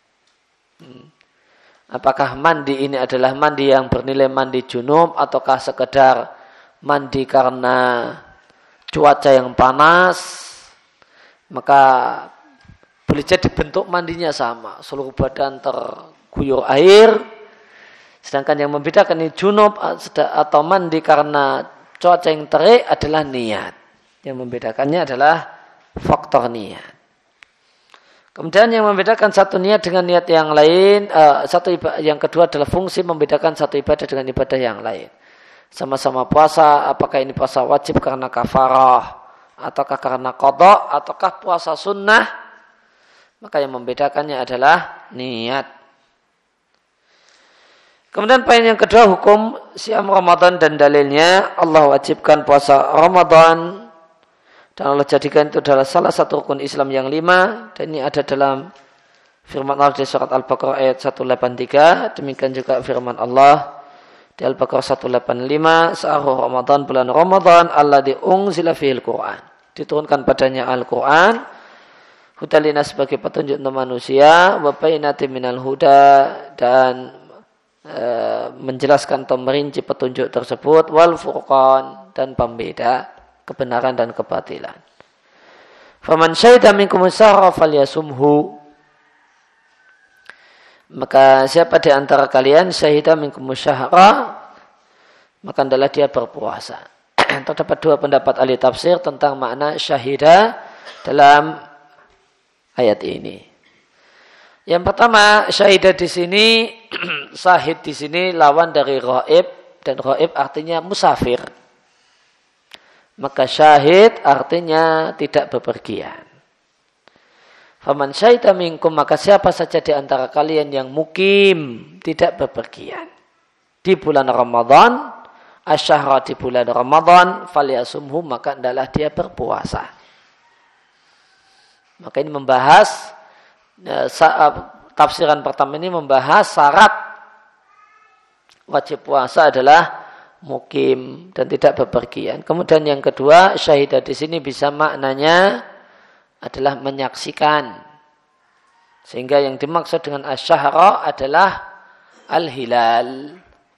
Apakah mandi ini adalah mandi yang bernilai mandi junub ataukah sekedar mandi karena cuaca yang panas, maka boleh jadi bentuk mandinya sama, seluruh badan terguyur air. Sedangkan yang membedakan ini junub atau mandi karena cuaca yang terik adalah niat. Yang membedakannya adalah faktor niat. Kemudian yang membedakan satu niat dengan niat yang lain, uh, satu ibadah, yang kedua adalah fungsi membedakan satu ibadah dengan ibadah yang lain. Sama-sama puasa, apakah ini puasa wajib karena kafarah, ataukah karena qadha, ataukah puasa sunnah, maka yang membedakannya adalah niat. Kemudian poin yang kedua, hukum siam Ramadan dan dalilnya. Allah wajibkan puasa Ramadan dan Allah jadikan itu adalah salah satu rukun Islam yang lima. Dan ini ada dalam firman Allah di surat Al-Baqarah ayat seratus delapan puluh tiga. Demikian juga firman Allah di Al-Baqarah seratus delapan puluh lima. Sa'ahu Ramadan, bulan Ramadan, alladzi unzila fihil Qur'an. Diturunkan padanya Al-Quran. Hudalina sebagai petunjuk untuk manusia. Wa bayyinatin minal huda, dan e, menjelaskan atau merinci petunjuk tersebut. Wal furqan, dan pembeda kebenaran dan kebatilan. Faman syahida minkum syahra falyasumhu. Maka siapa di antara kalian syahida minkum syahra, maka adalah dia berpuasa. Terdapat dua pendapat ahli tafsir tentang makna syahida dalam ayat ini. Yang pertama, syahida di sini, syahid di sini lawan dari ghaib, dan ghaib artinya musafir. Maka syahid artinya tidak bepergian. Faman syahida minkum, maka siapa saja di antara kalian yang mukim, tidak bepergian di bulan Ramadan, asyahra di bulan Ramadan, falyasumhu, maka adalah dia berpuasa. Maka ini membahas tafsiran pertama ini membahas syarat wajib puasa adalah mukim dan tidak bepergian. Kemudian yang kedua, syahidah di sini bisa maknanya adalah menyaksikan. Sehingga yang dimaksud dengan asyahra adalah al-hilal.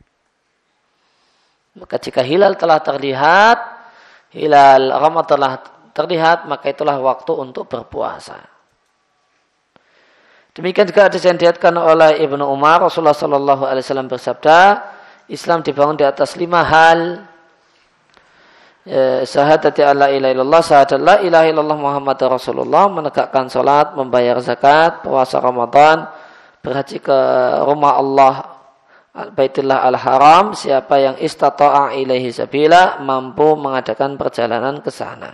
Maka jika hilal telah terlihat, hilal Ramadan telah terlihat, maka itulah waktu untuk berpuasa. Demikian juga ada yang diriwayatkan oleh Ibnu Umar, Rasulullah Shallallahu Alaihi Wasallam bersabda, Islam dibangun di atas lima hal. Syahadati alla ilaha illallah, syahadat la ilaha illallah Muhammad Rasulullah, menegakkan salat, membayar zakat, puasa Ramadan, berhaji ke rumah Allah Baitullah al-Haram, siapa yang istata'a ilaihi sabila, mampu mengadakan perjalanan ke sana.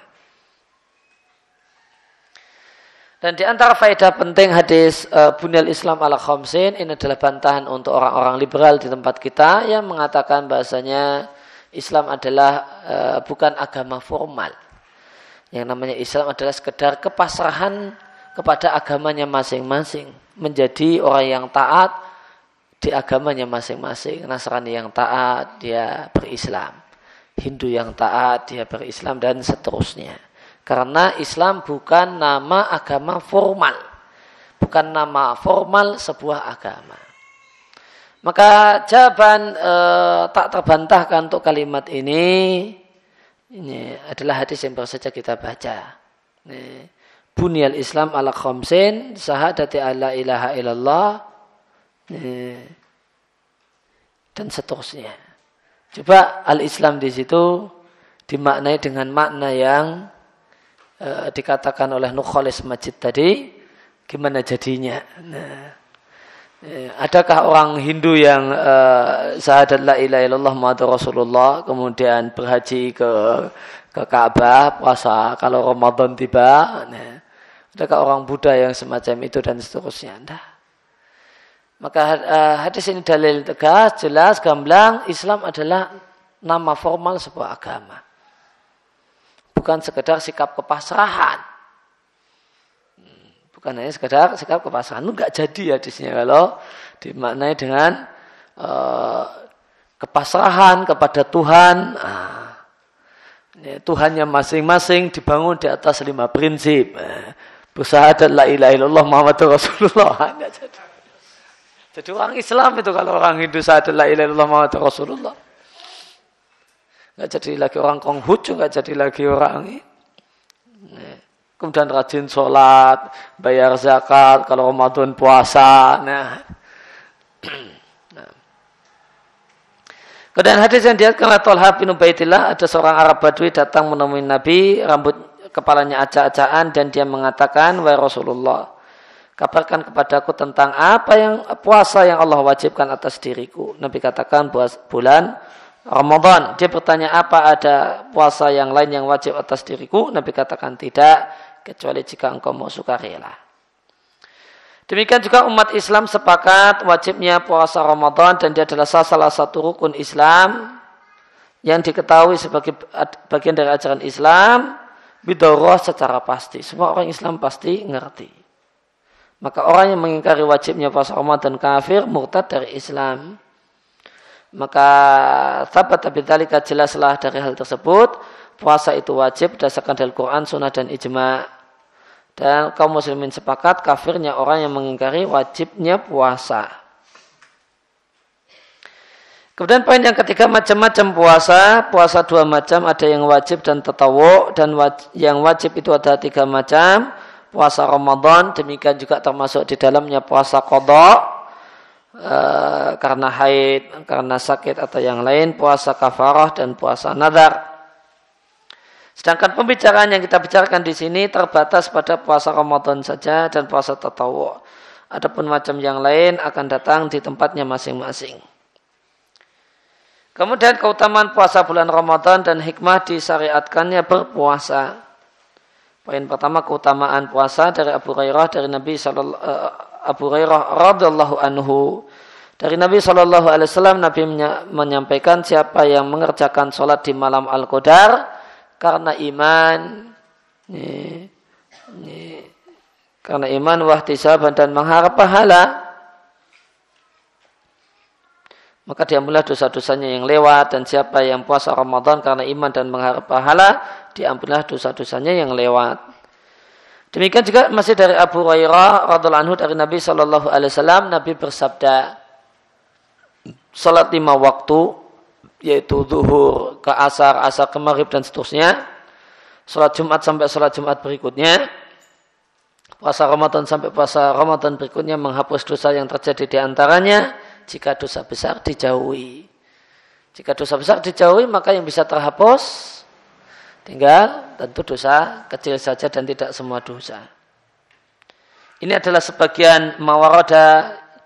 Dan di antara faedah penting hadis uh, Bunyal Islam ala khamsin, ini adalah bantahan untuk orang-orang liberal di tempat kita yang mengatakan bahasanya Islam adalah uh, bukan agama formal. Yang namanya Islam adalah sekedar kepasrahan kepada agamanya masing-masing, menjadi orang yang taat di agamanya masing-masing. Nasrani yang taat, dia berislam. Hindu yang taat, dia berislam, dan seterusnya. Karena Islam bukan nama agama formal. Bukan nama formal sebuah agama. Maka jawaban e, tak terbantahkan untuk kalimat ini, ini adalah hadis yang baru saja kita baca. Ini, Bunyal Islam ala khamsin, syahadati alla ilaha illallah, ini, dan seterusnya. Coba al-Islam di situ dimaknai dengan makna yang Uh, dikatakan oleh Nukholis Majid tadi, gimana jadinya? Nah, eh, adakah orang Hindu yang uh, syahadat la ilaha illallah Muhammadur Rasulullah kemudian berhaji ke ke Ka'bah, puasa kalau Ramadan tiba? Nah, adakah orang Buddha yang semacam itu dan seterusnya? Nah, maka uh, hadis ini dalil tegas, jelas, gamblang, Islam adalah nama formal sebuah agama. Bukan sekedar sikap kepasrahan. Bukan hanya sekedar sikap kepasrahan. Itu enggak jadi hadisnya kalau dimaknai dengan uh, kepasrahan kepada Tuhan. Ah, Tuhannya masing-masing dibangun di atas lima prinsip. Ah, bersyahadat la ilaha illallah Muhammadur Rasulullah. Enggak jadi. Jadi orang Islam itu kalau orang Hindu syahadat la ilaha illallah Muhammadur Rasulullah. Nggak jadi lagi orang Konghucu, nggak jadi lagi orang ini. Kemudian rajin sholat, bayar zakat, kalau Ramadan puasa. Nah. nah. Kemudian hadis yang diriwayatkan oleh Thalhah bin Ubaidillah, ada seorang Arab Badui datang menemui Nabi, rambut kepalanya acak-acakan, dan dia mengatakan, wahai Rasulullah, kabarkan kepadaku tentang apa yang puasa yang Allah wajibkan atas diriku. Nabi katakan bulan Ramadan. Dia bertanya, apa ada puasa yang lain yang wajib atas diriku? Nabi katakan tidak, kecuali jika engkau mau sukarela. Demikian juga umat Islam sepakat wajibnya puasa Ramadan, dan dia adalah salah satu rukun Islam yang diketahui sebagai bagian dari ajaran Islam bidarah secara pasti. Semua orang Islam pasti ngerti. Maka orang yang mengingkari wajibnya puasa Ramadan kafir, murtad dari Islam. Maka thabat bidzalika, jelaslah dari hal tersebut puasa itu wajib berdasarkan dalil Quran, sunnah, dan ijma'. Dan kaum muslimin sepakat kafirnya orang yang mengingkari wajibnya puasa. Kemudian poin yang ketiga, macam-macam puasa. Puasa dua macam, ada yang wajib dan tatawwu, dan waj- yang wajib itu ada tiga macam. Puasa Ramadan, demikian juga termasuk di dalamnya puasa qadha, Uh, karena haid, karena sakit atau yang lain, puasa kafarah dan puasa nadar. Sedangkan pembicaraan yang kita bicarakan di sini terbatas pada puasa Ramadan saja dan puasa tatawwu. Adapun macam yang lain akan datang di tempatnya masing-masing. Kemudian keutamaan puasa bulan Ramadan dan hikmah disyariatkannya berpuasa. Poin pertama, keutamaan puasa dari Abu Hurairah dari Nabi sallallahu uh, Abu Hurairah radhiyallahu anhu, dari Nabi shallallahu alaihi wasallam, Nabi menyampaikan siapa yang mengerjakan sholat di malam Al-Qadar karena iman, ini, ini, karena iman wahtisaban dan mengharap pahala, maka diampunlah dosa-dosanya yang lewat. Dan siapa yang puasa Ramadan karena iman dan mengharap pahala, diampunlah dosa-dosanya yang lewat. Demikian juga masih dari Abu Hurairah radhiallahu anhu dari Nabi sallallahu alaihi wasallam, Nabi bersabda, salat lima waktu, yaitu zuhur ke asar, asar ke maghrib dan seterusnya, salat Jumat sampai salat Jumat berikutnya, puasa Ramadan sampai puasa Ramadan berikutnya, menghapus dosa yang terjadi di antaranya jika dosa besar dijauhi. Jika dosa besar dijauhi, maka yang bisa terhapus tinggal tentu dosa kecil saja dan tidak semua dosa. Ini adalah sebagian mawarada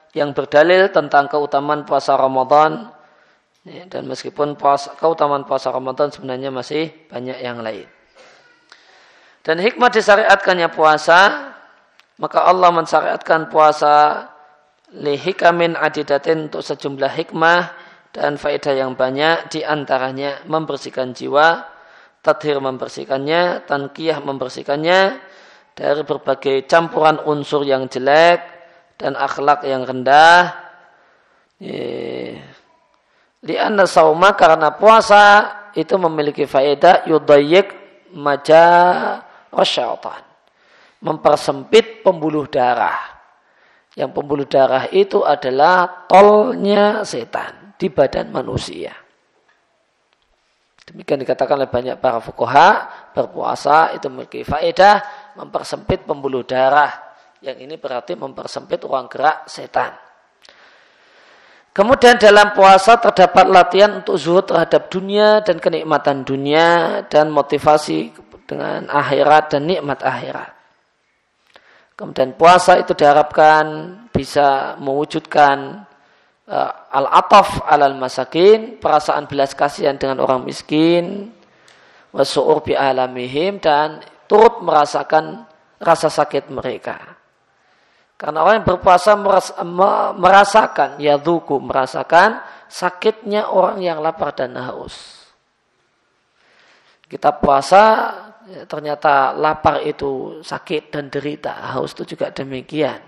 yang berdalil tentang keutamaan puasa Ramadan. Ya, dan meskipun puasa, keutamaan puasa Ramadan sebenarnya masih banyak yang lain. Dan hikmah disyariatkannya puasa, maka Allah mensyariatkan puasa lihikamin adidatin untuk sejumlah hikmah dan faedah yang banyak, di antaranya membersihkan jiwa, tathhir membersihkannya, tanqiyah membersihkannya dari berbagai campuran unsur yang jelek dan akhlak yang rendah. Yeah. Lianna sauma, karena puasa itu memiliki faedah yudayyik majarah syaitan, mempersempit pembuluh darah. Yang pembuluh darah itu adalah tolnya setan di badan manusia. Demikian dikatakan oleh banyak para fuqaha, berpuasa itu memiliki faedah mempersempit pembuluh darah. Yang ini berarti mempersempit ruang gerak setan. Kemudian dalam puasa terdapat latihan untuk zuhud terhadap dunia dan kenikmatan dunia dan motivasi dengan akhirat dan nikmat akhirat. Kemudian puasa itu diharapkan bisa mewujudkan uh, al-ataf alal masakin, perasaan belas kasihan dengan orang miskin, wasu'ur bi alamihim, dan turut merasakan rasa sakit mereka. Karena orang yang berpuasa merasakan, yadhuku, merasakan sakitnya orang yang lapar dan haus. Kita puasa, ternyata lapar itu sakit dan derita, haus itu juga demikian.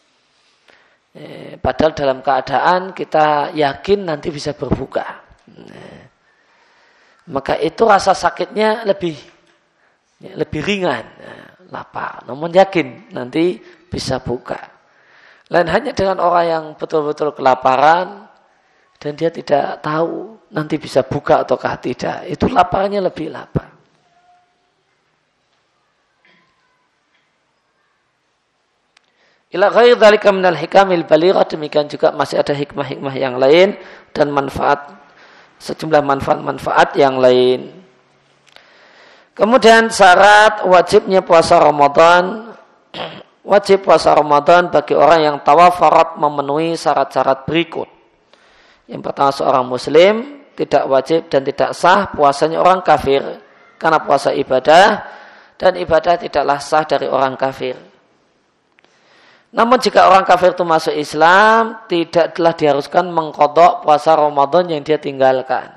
Padahal dalam keadaan kita yakin nanti bisa berbuka. Maka itu rasa sakitnya lebih lebih ringan, lapar. Namun yakin nanti bisa buka. Lain hanya dengan orang yang betul-betul kelaparan dan dia tidak tahu nanti bisa buka ataukah tidak. Itu laparnya lebih lapar. Ila ghairi dzalika minal hikamil balighah, demikian juga masih ada hikmah-hikmah yang lain dan manfaat, sejumlah manfaat-manfaat yang lain. Kemudian syarat wajibnya puasa Ramadan. Wajib puasa Ramadan bagi orang yang tawafarat memenuhi syarat-syarat berikut. Yang pertama, seorang muslim tidak wajib dan tidak sah puasanya orang kafir, karena puasa ibadah dan ibadah tidaklah sah dari orang kafir. Namun jika orang kafir itu masuk Islam, tidaklah diharuskan mengqadha puasa Ramadan yang dia tinggalkan.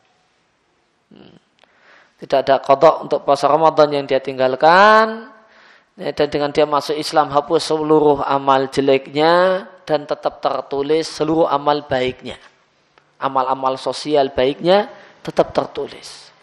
Tidak ada qadha untuk puasa Ramadan yang dia tinggalkan. Dan dengan dia masuk Islam, hapus seluruh amal jeleknya dan tetap tertulis seluruh amal baiknya. Amal-amal sosial baiknya tetap tertulis.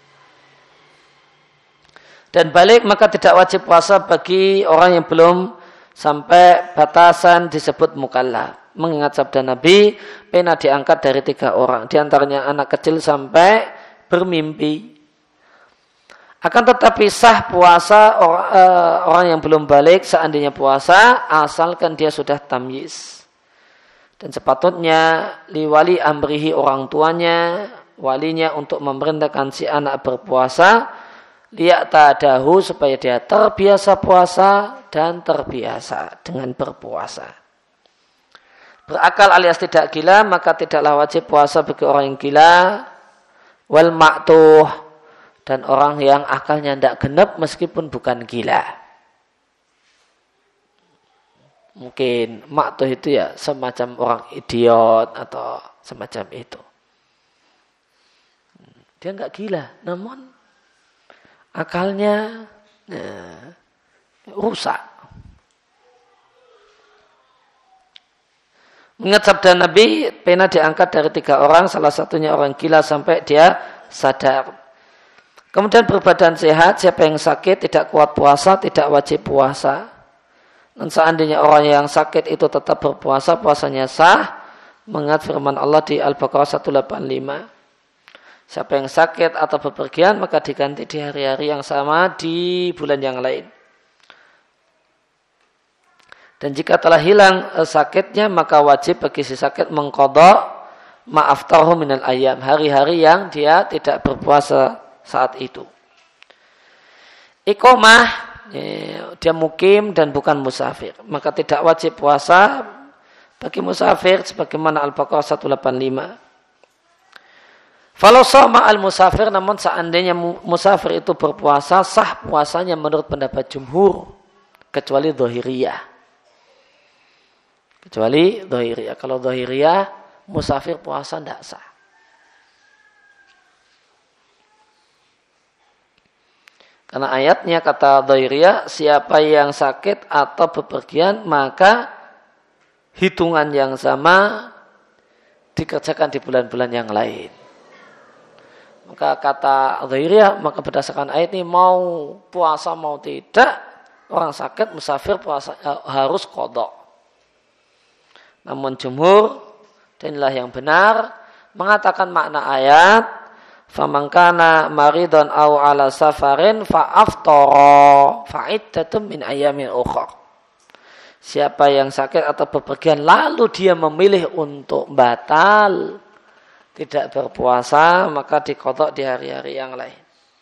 Dan balik, maka tidak wajib puasa bagi orang yang belum sampai batasan disebut mukallaf. Mengingat sabda Nabi, pena diangkat dari tiga orang. Di antaranya anak kecil sampai bermimpi. Akan tetapi sah puasa orang, uh, orang yang belum balik seandainya puasa, asalkan dia sudah tamyiz. Dan sepatutnya liwali amrihi, orang tuanya, walinya untuk memerintahkan si anak berpuasa, liyak tadahu, supaya dia terbiasa puasa dan terbiasa dengan berpuasa. Berakal alias tidak gila, maka tidaklah wajib puasa bagi orang yang gila, wal ma'tuh, dan orang yang akalnya tidak genap meskipun bukan gila. Mungkin maktuh itu ya semacam orang idiot atau semacam itu. Dia enggak gila, namun akalnya ya, rusak. Mengingat sabda Nabi, pena diangkat dari tiga orang, salah satunya orang gila sampai dia sadar. Kemudian berbadan sehat, siapa yang sakit tidak kuat puasa, tidak wajib puasa. Dan seandainya orang yang sakit itu tetap berpuasa, puasanya sah. Mengingat firman Allah di Al-Baqarah seratus delapan puluh lima. Siapa yang sakit atau bepergian, maka diganti di hari-hari yang sama di bulan yang lain. Dan jika telah hilang sakitnya, maka wajib bagi si sakit mengqadha ma'aftarhu minal ayyam, hari-hari yang dia tidak berpuasa saat itu. Iqamah, dia mukim dan bukan musafir, maka tidak wajib puasa bagi musafir sebagaimana Al-Baqarah seratus delapan puluh lima. Falau shoma al-musafir, namun seandainya musafir itu berpuasa, sah puasanya menurut pendapat jumhur, kecuali dhahiriyah. Kecuali dhahiriyah. Kalau dhahiriyah, musafir puasa tidak sah. Karena ayatnya kata dhahiriyah, siapa yang sakit atau bepergian, maka hitungan yang sama dikerjakan di bulan-bulan yang lain. Maka kata dhahiriyah, maka berdasarkan ayat ini mau puasa mau tidak, orang sakit musafir puasa harus qadha. Namun jumhur, dan inilah yang benar, mengatakan makna ayat, faman kana maridun aw ala safarin fa aftara fa iddatun min ayyamin ukhra. Siapa yang sakit atau bepergian lalu dia memilih untuk batal, tidak berpuasa, maka diqadha di hari-hari yang lain.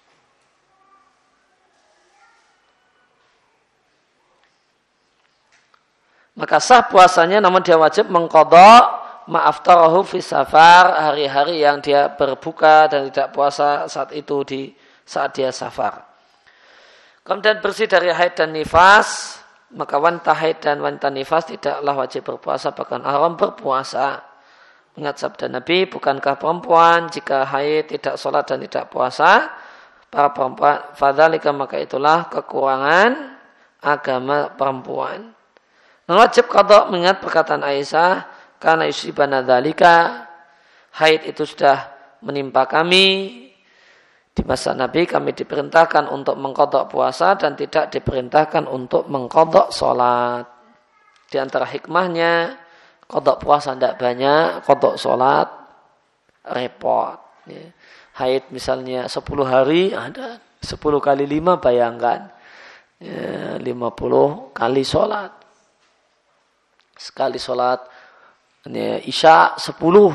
Maka sah puasanya, namun dia wajib mengqadha ma'aftarahu fi safar, hari-hari yang dia berbuka dan tidak puasa saat itu di saat dia safar. Kemudian bersih dari haid dan nifas, maka wanita haid dan wanita nifas tidaklah wajib berpuasa, bahkan haram berpuasa. Ingat sabda Nabi, bukankah perempuan jika haid tidak sholat dan tidak puasa, para perempuan, fadzalika, maka itulah kekurangan agama perempuan. Dan wajib qadha, mengingat perkataan Aisyah, karena yusibana dzalika, haid itu sudah menimpa kami. Di masa Nabi kami diperintahkan untuk mengqadha puasa dan tidak diperintahkan untuk mengqadha sholat. Di antara hikmahnya, qadha puasa tidak banyak, qadha sholat repot. Ya. Haid misalnya sepuluh hari, ada sepuluh kali lima, bayangkan. Ya, lima puluh kali sholat. Sekali sholat ya, isya sepuluh.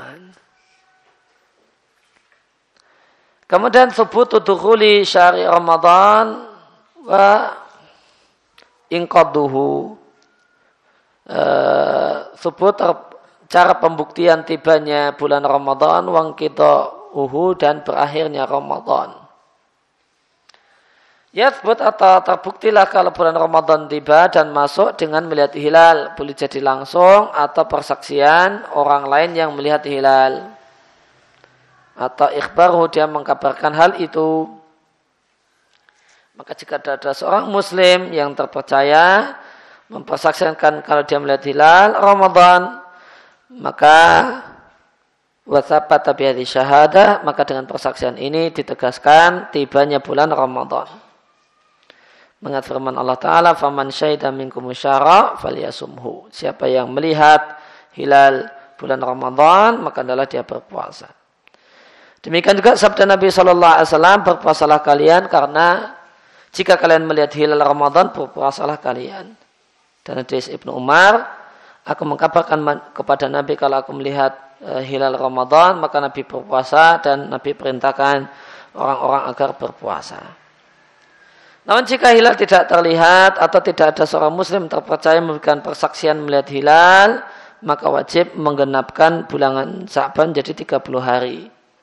Kemudian thubutu dukhuli syahri Ramadan wa inqadduhu. Thubut cara pembuktian tibanya bulan Ramadan, wang kita uhu, dan berakhirnya Ramadan. Ya, thubut atau terbuktilah kalau bulan Ramadan tiba dan masuk dengan melihat hilal, boleh jadi langsung atau persaksian orang lain yang melihat hilal, atau ikhbaruhu, dia mengkabarkan hal itu. Maka jika ada seorang muslim yang terpercaya mempersaksikan kalau dia melihat hilal Ramadan, maka wasabata bihadhi syahadah, maka dengan persaksian ini ditegaskan tibanya bulan Ramadan. Mengat firman Allah Ta'ala, faman syahida minkum syahra falyasumhu. Siapa yang melihat hilal bulan Ramadan, maka adalah dia berpuasa. Demikian juga sabda Nabi shallallahu alaihi wasallam, berpuasalah kalian karena jika kalian melihat hilal Ramadan, berpuasalah kalian. Dan hadis Ibnu Umar, aku mengkabarkan kepada Nabi kalau aku melihat uh, hilal Ramadan, maka Nabi berpuasa dan Nabi perintahkan orang-orang agar berpuasa. Namun jika hilal tidak terlihat atau tidak ada seorang muslim terpercaya memberikan persaksian melihat hilal, maka wajib menggenapkan bulan Sya'ban jadi tiga puluh hari.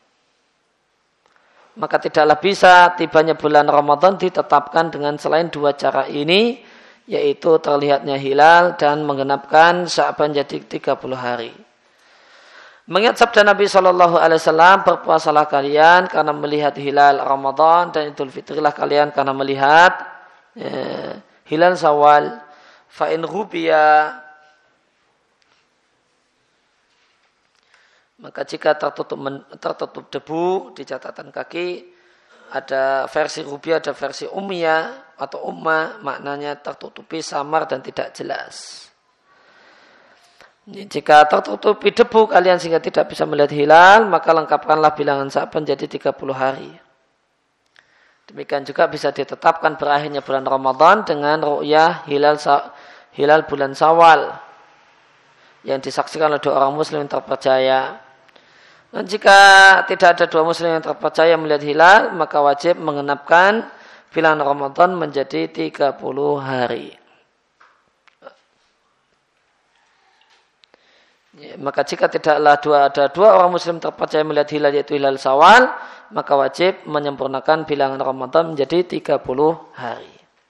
Maka tidaklah bisa tibanya bulan Ramadan ditetapkan dengan selain dua cara ini, yaitu terlihatnya hilal dan menggenapkan Sya'ban jadi tiga puluh hari. Mengingat sabda Nabi shallallahu alaihi wasallam, berpuasalah kalian karena melihat hilal Ramadan, dan Idul Fitrilah kalian karena melihat ya, hilal Syawal. Fa in rubiya, maka jika tertutup tertutup debu di catatan kaki, ada versi rubiah, ada versi ummiyah atau ummah, maknanya tertutupi, samar dan tidak jelas. Jika tertutupi debu kalian sehingga tidak bisa melihat hilal, maka lengkapkanlah bilangan Sya'ban jadi tiga puluh hari. Demikian juga bisa ditetapkan berakhirnya bulan Ramadan dengan ru'yah hilal hilal bulan Syawal yang disaksikan oleh dua orang muslim yang terpercaya. Dan jika tidak ada dua muslim yang terpercaya melihat hilal, maka wajib mengenapkan bilangan Ramadan menjadi tiga puluh hari. Ya, maka jika tidaklah dua ada dua orang muslim terpercaya melihat hilal yaitu hilal Syawal, maka wajib menyempurnakan bilangan Ramadan menjadi tiga puluh hari.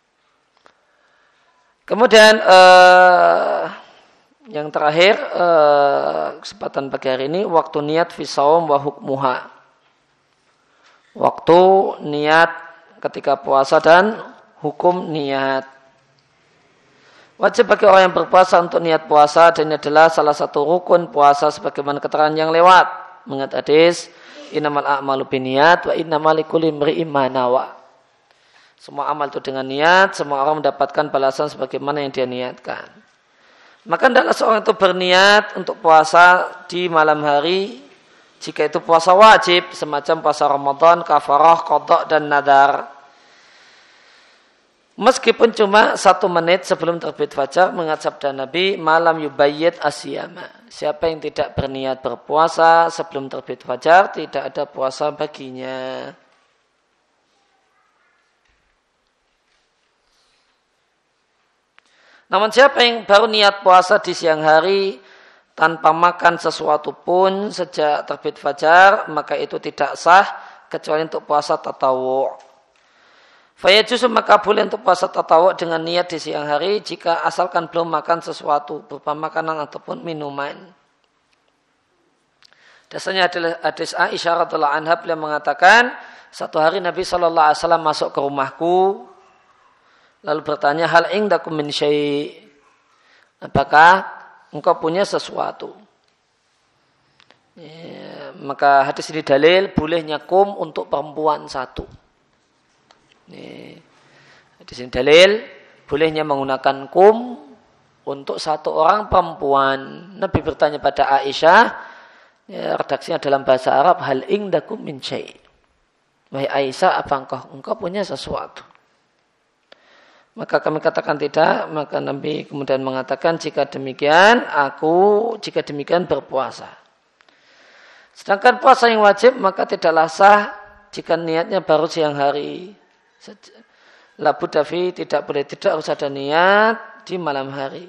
Kemudian uh, yang terakhir uh, kesempatan pagi hari ini waktu niat fi shaum wa hukmuha. Waktu niat ketika puasa dan hukum niat. Wajib bagi orang yang berpuasa untuk niat puasa dan ini adalah salah satu rukun puasa sebagaimana keterangan yang lewat. Mengat hadis innamal a'malu binniyat wa innamal likulli imri'in ma nawa. Semua amal itu dengan niat, semua orang mendapatkan balasan sebagaimana yang dia niatkan. Maka hendaklah seorang itu berniat untuk puasa di malam hari jika itu puasa wajib semacam puasa Ramadan, kafarah, qadha dan nadar. Meskipun cuma satu menit sebelum terbit fajar mengingat sabda Nabi malam yubayyit asyama. Siapa yang tidak berniat berpuasa sebelum terbit fajar tidak ada puasa baginya. Namun siapa yang baru niat puasa di siang hari tanpa makan sesuatu pun sejak terbit fajar maka itu tidak sah kecuali untuk puasa tatawwu'. Faya justru maka boleh untuk puasa tatawuk dengan niat di siang hari jika asalkan belum makan sesuatu berupa makanan ataupun minuman. Dasarnya adalah hadis Aisyah radhiallahu anha beliau mengatakan satu hari Nabi shallallahu alaihi wasallam masuk ke rumahku lalu bertanya hal indakum min syai', apakah engkau punya sesuatu? Ya, maka hadis ini dalil bolehnya kum untuk perempuan satu. Ini di sini dalil bolehnya menggunakan kum untuk satu orang perempuan. Nabi bertanya pada Aisyah, ya, redaksinya dalam bahasa Arab, hal indakum min syai'. Wahai Aisyah, apa engkau, engkau punya sesuatu? Maka kami katakan tidak. Maka Nabi kemudian mengatakan jika demikian aku jika demikian berpuasa. Sedangkan puasa yang wajib maka tidaklah sah jika niatnya baru siang hari. Labu dafi tidak boleh tidak harus ada niat di malam hari.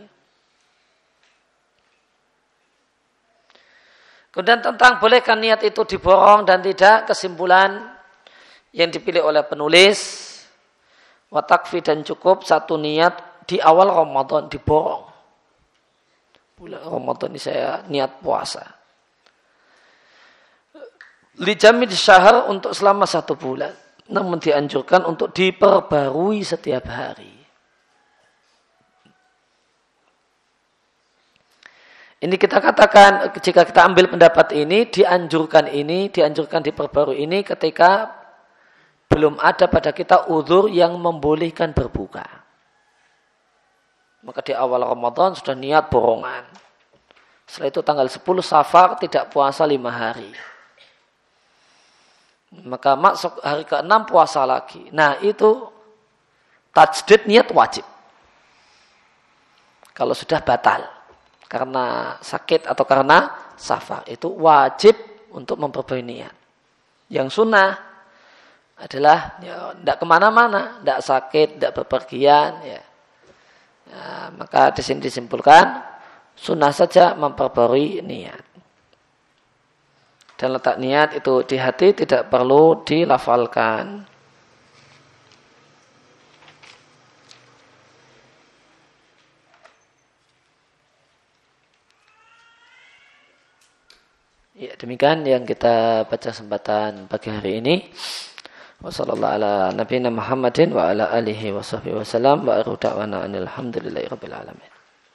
Kemudian tentang bolehkah niat itu diborong dan tidak, kesimpulan yang dipilih oleh penulis watakfi dan cukup satu niat di awal Ramadan diborong. Bulan Ramadan ini saya niat puasa. Lijamid syahr untuk selama satu bulan. Namun dianjurkan untuk diperbarui setiap hari. Ini kita katakan, jika kita ambil pendapat ini, dianjurkan ini, dianjurkan diperbarui ini ketika belum ada pada kita uzur yang membolehkan berbuka. Maka di awal Ramadan sudah niat borongan. Setelah itu tanggal sepuluh Safar tidak puasa lima hari. Maka masuk hari keenam puasa lagi. Nah itu tajdid niat wajib. Kalau sudah batal karena sakit atau karena safar itu wajib untuk memperbaiki niat. Yang sunnah adalah ya, tidak kemana-mana, tidak sakit, tidak bepergian. Ya. Ya, maka di sini disimpulkan sunnah saja memperbarui niat. Dan letak niat itu di hati tidak perlu dilafalkan. Ya, demikian yang kita baca kesempatan pagi hari ini. Wassallallahu ala nabiyina Muhammadin wa ala alihi wa sahbihi wasallam wa akhiru da'wana alhamdulillahi rabbil alamin.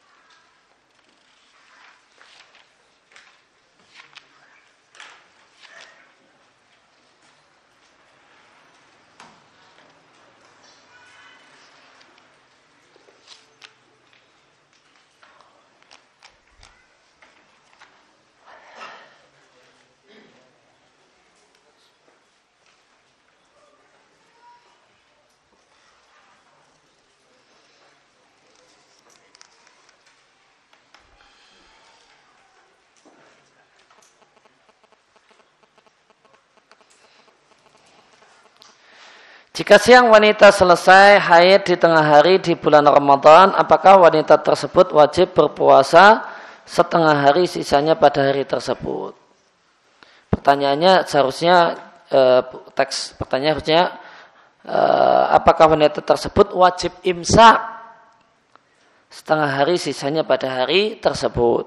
Jika siang wanita selesai haid di tengah hari di bulan Ramadan, apakah wanita tersebut wajib berpuasa setengah hari sisanya pada hari tersebut. Pertanyaannya seharusnya eh, teks pertanyaan harusnya eh, apakah wanita tersebut wajib imsak setengah hari sisanya pada hari tersebut.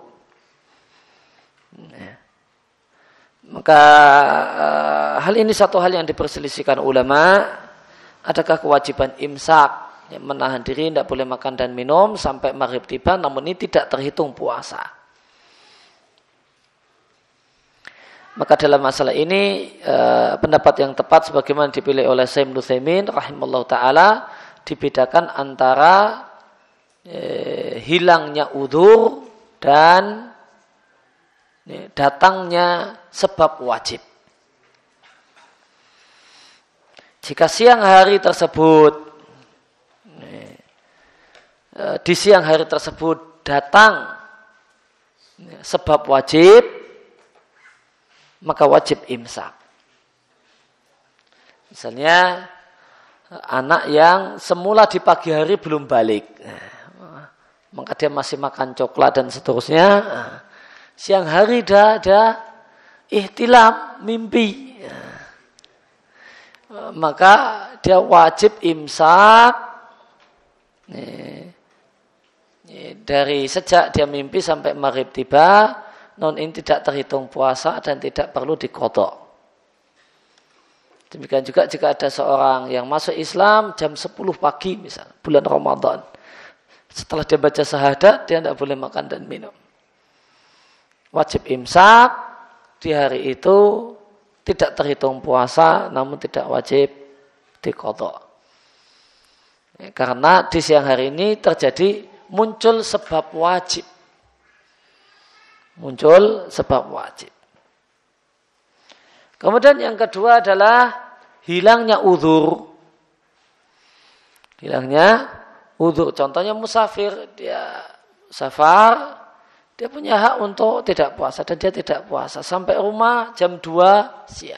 Ya. Maka eh, hal ini satu hal yang diperselisihkan ulama, adakah kewajiban imsak, ya, menahan diri tidak boleh makan dan minum sampai maghrib tiba, namun ini tidak terhitung puasa. Maka dalam masalah ini eh, pendapat yang tepat sebagaimana dipilih oleh Syekh Ibnu Utsaimin rahimallahu taala, dibedakan antara eh, hilangnya udzur dan eh, datangnya sebab wajib. Jika siang hari tersebut eh, di siang hari tersebut datang eh, sebab wajib, maka wajib imsak. Misalnya anak yang semula di pagi hari belum balik, maka dia masih makan coklat dan seterusnya. Siang hari dah ada ihtilam, mimpi, maka dia wajib imsak dari sejak dia mimpi sampai maghrib tiba. Non ini tidak terhitung puasa dan tidak perlu diqadha. Demikian juga jika ada seorang yang masuk Islam jam sepuluh pagi misalnya, bulan Ramadan. Setelah dia baca syahadat, dia tidak boleh makan dan minum. Wajib imsak di hari itu, tidak terhitung puasa, namun tidak wajib diqadha. Ya, karena di siang hari ini terjadi muncul sebab wajib. Muncul sebab wajib. Kemudian yang kedua adalah hilangnya udzur. Hilangnya udzur. Contohnya musafir, dia safar, dia punya hak untuk tidak puasa dan dia tidak puasa sampai rumah jam dua siang.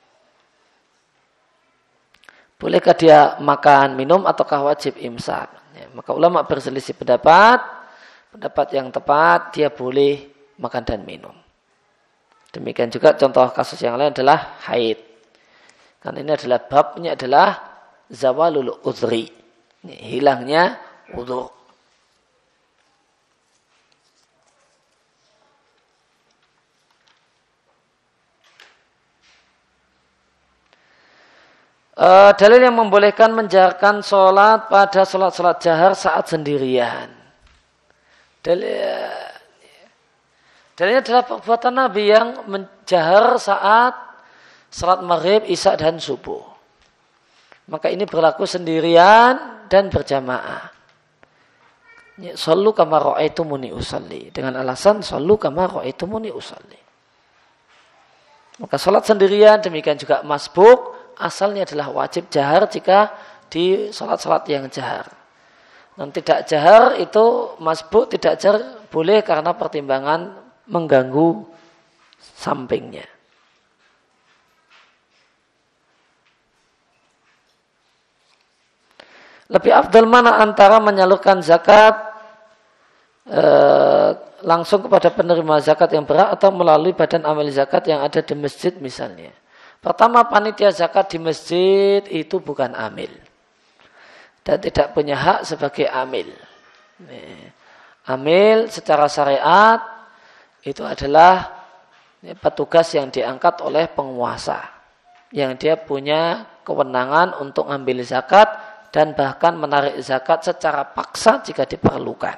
Bolehkah dia makan, minum ataukah wajib imsak? Ya, maka ulama berselisih pendapat. Pendapat yang tepat dia boleh makan dan minum. Demikian juga contoh kasus yang lain adalah haid. Karena ini adalah babnya adalah zawalul udhri. Hilangnya udhur. Uh, dalil yang membolehkan menjaharkan sholat pada sholat-sholat jahar saat sendirian. Dalil Dalilnya adalah perbuatan Nabi yang menjahar saat salat maghrib, isya dan subuh. Maka ini berlaku sendirian dan berjamaah. Shallu kama ra'aitumuni usalli. Dengan alasan shallu kama ra'aitumuni usalli. Maka salat sendirian demikian juga masbuk asalnya adalah wajib jahar jika di salat-salat yang jahar. Dan tidak jahar itu masbuk tidak jahar boleh karena pertimbangan mengganggu sampingnya. Lebih afdal mana antara menyalurkan zakat e, langsung kepada penerima zakat yang berhak atau melalui badan amal zakat yang ada di masjid misalnya. Pertama, panitia zakat di masjid itu bukan amil dan tidak punya hak sebagai amil. Amil secara syariat itu adalah petugas yang diangkat oleh penguasa, yang dia punya kewenangan untuk ambil zakat dan bahkan menarik zakat secara paksa jika diperlukan.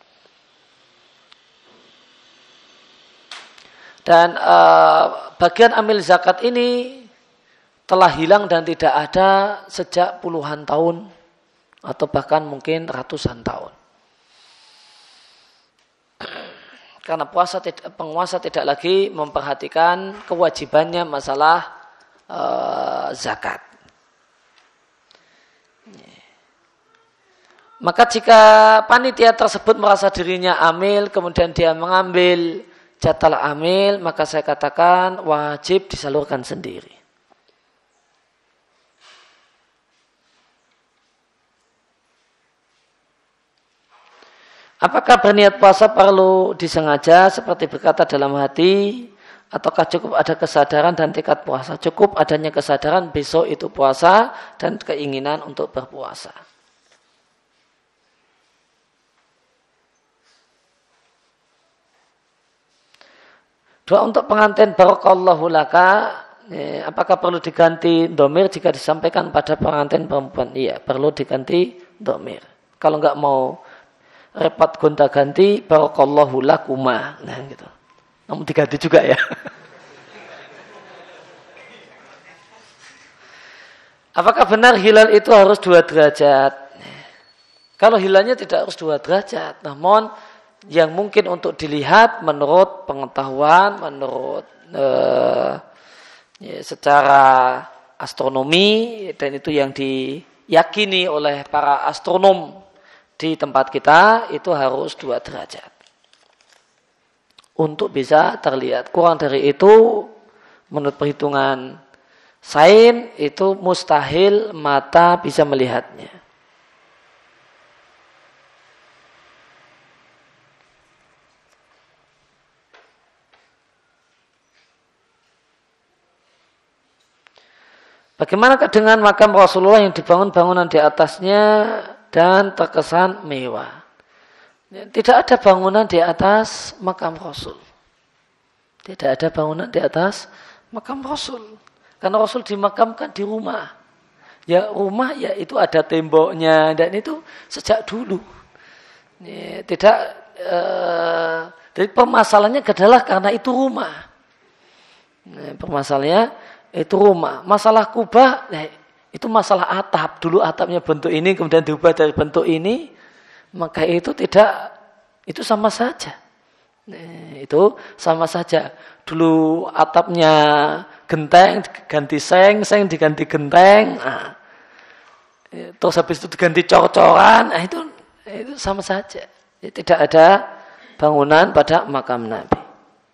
Dan uh, bagian ambil zakat ini telah hilang dan tidak ada sejak puluhan tahun atau bahkan mungkin ratusan tahun. Karena puasa penguasa tidak lagi memperhatikan kewajibannya masalah uh, zakat. Maka jika panitia tersebut merasa dirinya amil, kemudian dia mengambil jatah amil, maka saya katakan wajib disalurkan sendiri. Apakah berniat puasa perlu disengaja seperti berkata dalam hati, ataukah cukup ada kesadaran dan tekad puasa? Cukup adanya kesadaran besok itu puasa dan keinginan untuk berpuasa. Doa untuk pengantin barakallahu laka, ya, apakah perlu diganti dhamir jika disampaikan pada pengantin perempuan? Iya, perlu diganti dhamir. Kalau nggak mau repot gonta-ganti barakallahu lakuma, nah gitu. Namun diganti juga ya. Apakah benar hilal itu harus dua derajat? Kalau hilalnya tidak harus dua derajat, namun yang mungkin untuk dilihat menurut pengetahuan, menurut eh, ya, secara astronomi, dan itu yang diyakini oleh para astronom di tempat kita, itu harus dua derajat untuk bisa terlihat. Kurang dari itu menurut perhitungan sains itu mustahil mata bisa melihatnya. Bagaimanakah dengan makam Rasulullah yang dibangun bangunan di atasnya dan terkesan mewah? Tidak ada bangunan di atas makam Rasul. Tidak ada bangunan di atas makam Rasul. Karena Rasul dimakamkan di rumah. Ya rumah ya itu ada temboknya dan itu sejak dulu. Tidak. Eh, jadi permasalahannya adalah karena itu rumah. Permasalahannya itu rumah. Masalah kubah, eh, itu masalah atap. Dulu atapnya bentuk ini, kemudian diubah dari bentuk ini. Maka itu tidak, itu sama saja. Eh, itu sama saja. Dulu atapnya genteng, ganti seng, seng diganti genteng. Nah, terus habis itu diganti cor-coran. Nah, itu, itu sama saja. Tidak ada bangunan pada makam Nabi.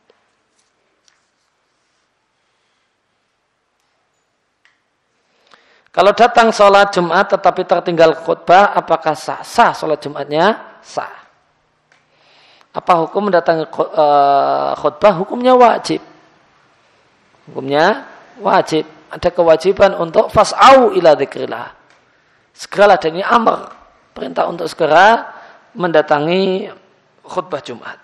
Kalau datang sholat Jumat tetapi tertinggal khutbah, apakah sah? Sah sholat Jumatnya? Sah. Apa hukum mendatangi khutbah? Hukumnya wajib. Hukumnya wajib. Ada kewajiban untuk fas'au ila dzikrillah. Segeralah, dan ini amr. Perintah untuk segera mendatangi khutbah Jumat.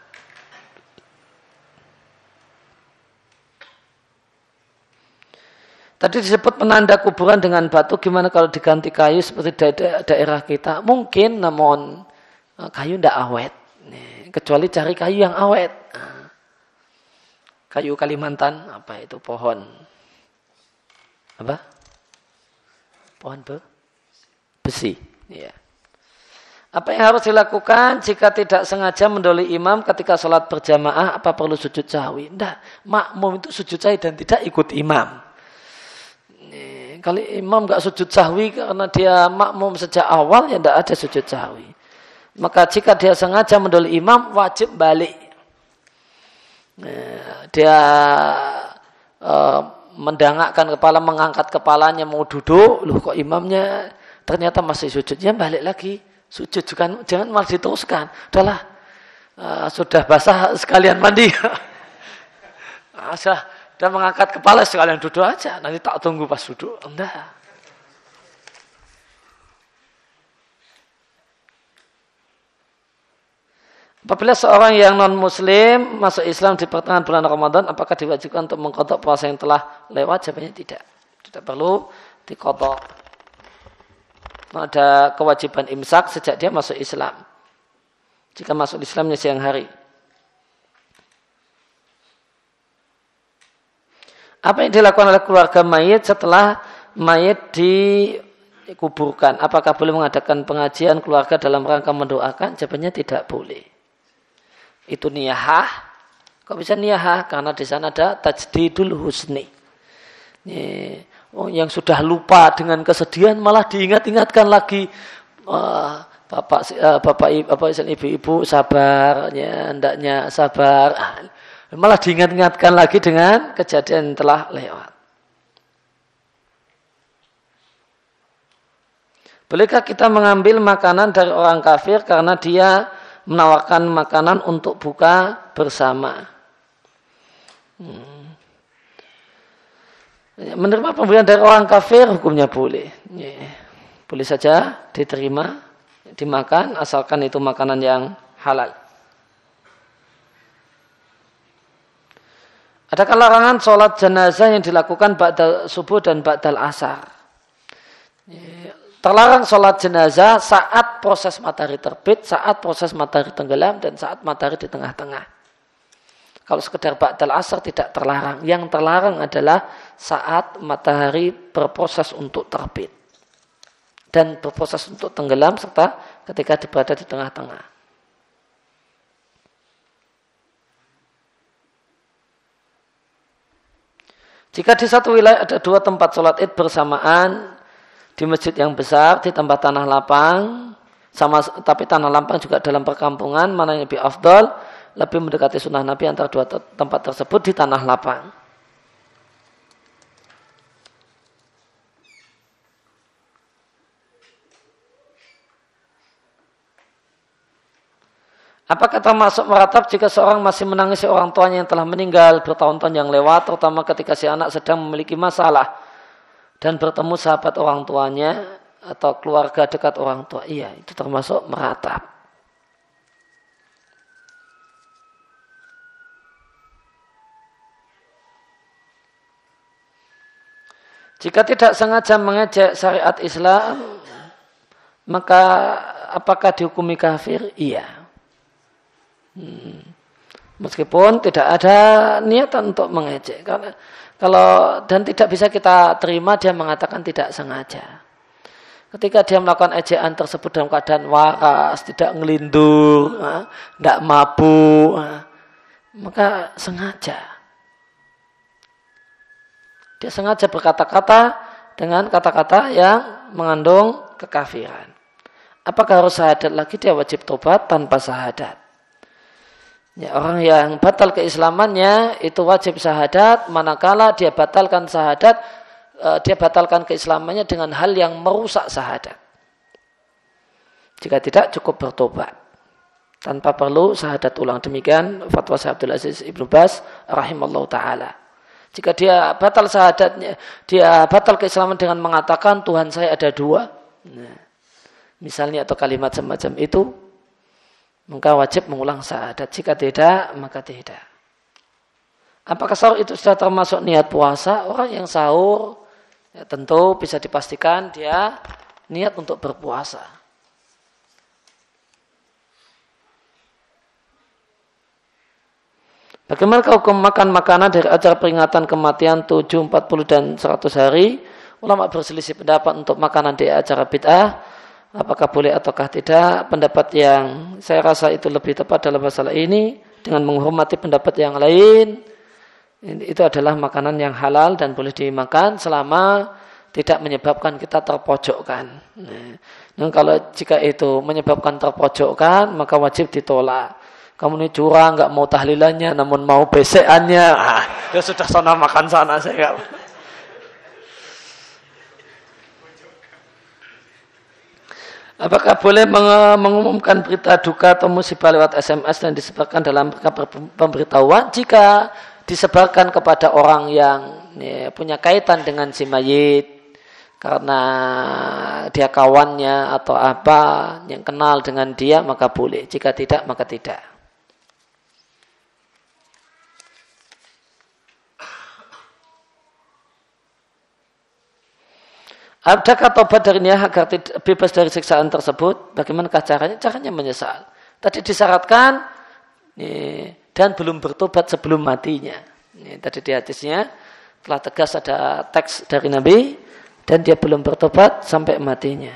Tadi disebut penanda kuburan dengan batu, gimana kalau diganti kayu seperti da- daerah kita? Mungkin, namun kayu tidak awet. Kecuali cari kayu yang awet. Kayu Kalimantan, apa itu pohon? Apa? Pohon be? Besi. Ya. Apa yang harus dilakukan jika tidak sengaja mendoli imam ketika sholat berjamaah? Apa perlu sujud sahwi? Tidak. Makmum itu sujud sahwi dan tidak ikut imam. Kalau imam nggak sujud sahwi karena dia makmum sejak awal, ya tidak ada sujud sahwi. Maka jika dia sengaja mendoli imam, wajib balik. Dia uh, mendangakkan kepala, mengangkat kepalanya mau duduk, loh kok imamnya ternyata masih sujudnya, balik lagi sujud, jangan, jangan malah diteruskan. Udahlah, uh, sudah basah sekalian mandi. Sudah Dan mengangkat kepala sekalian duduk aja. Nanti tak tunggu pas duduk. Enggak. Apabila seorang yang non-muslim masuk Islam di pertengahan bulan Ramadan, apakah diwajibkan untuk mengqadha puasa yang telah lewat? Jawabannya tidak. Tidak perlu diqadha. Ada kewajiban imsak sejak dia masuk Islam. Jika masuk Islamnya siang hari. Apa yang dilakukan oleh keluarga mayit setelah mayit dikuburkan? Apakah boleh mengadakan pengajian keluarga dalam rangka mendoakan? Jawabannya tidak boleh. Itu niyahah. Kok bisa niyahah? Karena di sana ada tajdidul husni. Oh, yang sudah lupa dengan kesedihan malah diingat-ingatkan lagi. Oh, bapak, bapak, bapak, ibu-ibu sabar, ya, hendaknya sabar. Malah diingat-ingatkan lagi dengan kejadian yang telah lewat. Bolehkah kita mengambil makanan dari orang kafir karena dia menawarkan makanan untuk buka bersama. Hmm. Menerima pemberian dari orang kafir hukumnya boleh. Yeah. Boleh saja diterima, dimakan asalkan itu makanan yang halal. Adakah larangan sholat jenazah yang dilakukan ba'dal subuh dan ba'dal asar? Terlarang sholat jenazah saat proses matahari terbit, saat proses matahari tenggelam, dan saat matahari di tengah-tengah. Kalau sekedar ba'dal asar tidak terlarang. Yang terlarang adalah saat matahari berproses untuk terbit dan berproses untuk tenggelam serta ketika berada di tengah-tengah. Jika di satu wilayah ada dua tempat sholat id bersamaan di masjid yang besar, di tempat tanah lapang, sama tapi tanah lapang juga dalam perkampungan, mana yang lebih afdal, lebih mendekati sunnah Nabi antara dua tempat tersebut di tanah lapang. Apakah termasuk meratap jika seorang masih menangisi orang tuanya yang telah meninggal bertahun-tahun yang lewat, terutama ketika si anak sedang memiliki masalah dan bertemu sahabat orang tuanya atau keluarga dekat orang tua? Iya, itu termasuk meratap. Jika tidak sengaja mengejek syariat Islam, maka apakah dihukumi kafir? Iya. Hmm. Meskipun tidak ada niatan untuk mengejek, karena kalau dan tidak bisa kita terima dia mengatakan tidak sengaja. Ketika dia melakukan ejekan tersebut dalam keadaan waras, tidak ngelindur, tidak mabuk, maka sengaja. Dia sengaja berkata-kata dengan kata-kata yang mengandung kekafiran. Apakah harus syahadat lagi? Dia wajib tobat tanpa syahadat. Ya, orang yang batal keislamannya itu wajib syahadat, manakala dia batalkan syahadat, uh, dia batalkan keislamannya dengan hal yang merusak syahadat. Jika tidak, cukup bertobat tanpa perlu syahadat ulang. Demikian fatwa Syekh Abdul Aziz Ibnu Baz rahimallahu taala. Jika dia batal syahadatnya, dia batal keislaman dengan mengatakan Tuhan saya ada dua, nah, misalnya, atau kalimat semacam itu, maka wajib mengulang syahadat. Jika tidak, maka tidak. Apakah sahur itu sudah termasuk niat puasa? Orang yang sahur ya tentu bisa dipastikan dia niat untuk berpuasa. Bagaimana hukum makan makanan dari acara peringatan kematian tujuh, empat puluh, dan seratus hari? Ulama berselisih pendapat untuk makanan di acara bid'ah. Apakah boleh ataukah tidak? Pendapat yang saya rasa itu lebih tepat dalam masalah ini, dengan menghormati pendapat yang lain, itu adalah makanan yang halal dan boleh dimakan selama tidak menyebabkan kita terpojokkan. Nah, dan kalau jika itu menyebabkan terpojokkan, maka wajib ditolak. Kamu ini curang, nggak mau tahlilannya, namun mau besekannya. Ah, ya sudah, sana makan sana, saya nggak. Apakah boleh mengumumkan berita duka atau musibah lewat S M S dan disebarkan dalam pemberitahuan? Jika disebarkan kepada orang yang ya, punya kaitan dengan si mayit, karena dia kawannya atau apa yang kenal dengan dia, maka boleh. Jika tidak, maka tidak. Adakah tobat dari niat agar bebas dari siksaan tersebut? Bagaimanakah caranya? Caranya menyesal. Tadi disyaratkan dan belum bertobat sebelum matinya. Tadi di hadisnya telah tegas ada teks dari Nabi dan dia belum bertobat sampai matinya.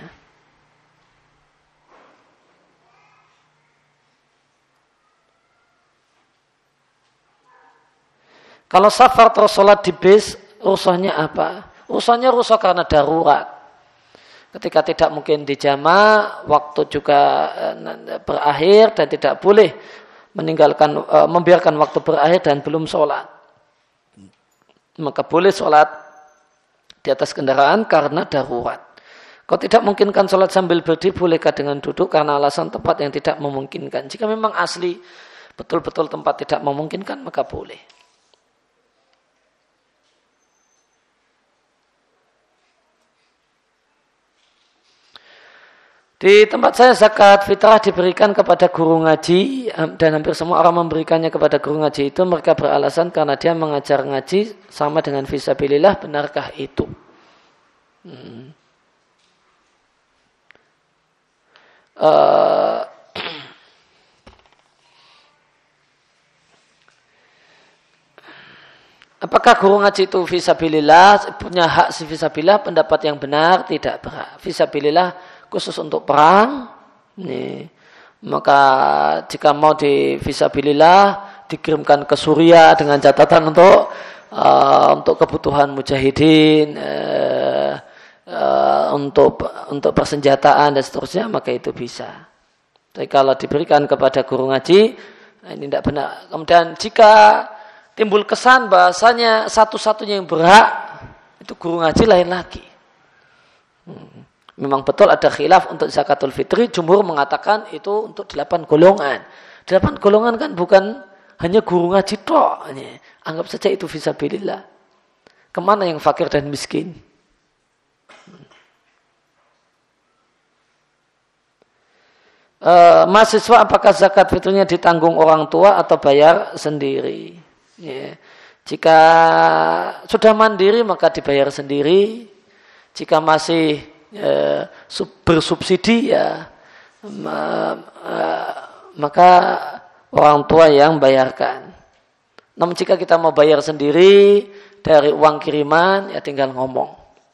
Kalau safar terus sholat di bis, rusuhnya apa? Rusuhnya rusuh karena darurat. Ketika tidak mungkin dijama, waktu juga berakhir dan tidak boleh meninggalkan, membiarkan waktu berakhir dan belum sholat. Maka boleh sholat di atas kendaraan karena darurat. Kalau tidak memungkinkan sholat sambil berdiri, bolehkah dengan duduk karena alasan tempat yang tidak memungkinkan? Jika memang asli betul-betul tempat tidak memungkinkan, maka boleh. Di tempat saya zakat fitrah diberikan kepada guru ngaji, dan hampir semua orang memberikannya kepada guru ngaji itu mereka beralasan karena dia mengajar ngaji sama dengan fisabilillah. Benarkah itu? Hmm. Uh, apakah guru ngaji itu fisabilillah, punya hak fisabilillah? Pendapat yang benar tidak berhak. Fisabilillah khusus untuk perang. Nih, maka jika mau di fisabilillah dikirimkan ke Suriah dengan catatan untuk uh, untuk kebutuhan mujahidin, uh, uh, untuk untuk persenjataan dan seterusnya, maka itu bisa. Tapi kalau diberikan kepada guru ngaji, ini tidak benar. Kemudian jika timbul kesan bahasanya satu-satunya yang berhak itu guru ngaji, lain lagi. Hmm. Memang betul ada khilaf untuk zakatul fitri. Jumhur mengatakan itu untuk delapan golongan. Delapan golongan kan bukan hanya guru ngaji tok. Anggap saja itu fisabilillah. Kemana yang fakir dan miskin? E, mahasiswa apakah zakat fitrinya ditanggung orang tua atau bayar sendiri? Ya. Jika sudah mandiri maka dibayar sendiri. Jika masih Ya, bersubsidi ya maka orang tua yang bayarkan. Namun jika kita mau bayar sendiri dari uang kiriman, ya tinggal ngomong,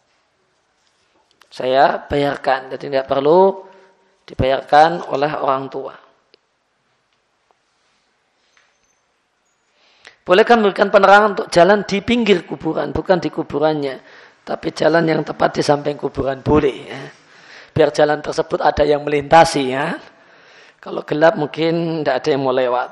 saya bayarkan, jadi tidak perlu dibayarkan oleh orang tua. Bolehkan memberikan penerangan untuk jalan di pinggir kuburan, bukan di kuburannya, tapi jalan yang tepat di samping kuburan boleh, ya. Biar jalan tersebut ada yang melintasi, ya. Kalau gelap mungkin tidak ada yang mau lewat.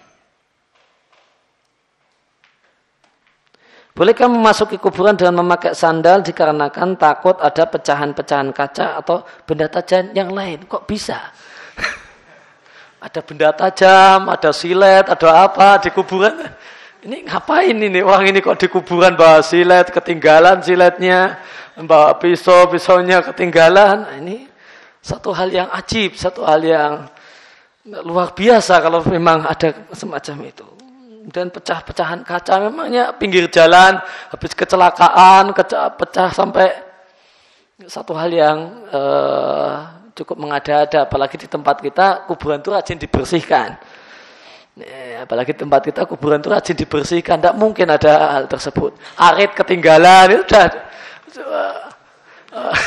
Bolehkah memasuki kuburan dengan memakai sandal dikarenakan takut ada pecahan-pecahan kaca atau benda tajam yang lain? Kok bisa? Ada benda tajam, ada silet, ada apa di kuburan? Ini ngapain ini? Orang ini kok di kuburan bawa silet, ketinggalan siletnya, bawa pisau, pisaunya ketinggalan. Nah, ini satu hal yang ajib, satu hal yang luar biasa kalau memang ada semacam itu. Dan pecah-pecahan kaca memangnya pinggir jalan, habis kecelakaan, pecah, pecah sampai satu hal yang uh, cukup mengada-ada. Apalagi di tempat kita, kuburan itu rajin dibersihkan. Ya, apalagi tempat kita kuburan itu rajin dibersihkan, tidak mungkin ada hal tersebut. Arit ketinggalan itu sudah uh, uh,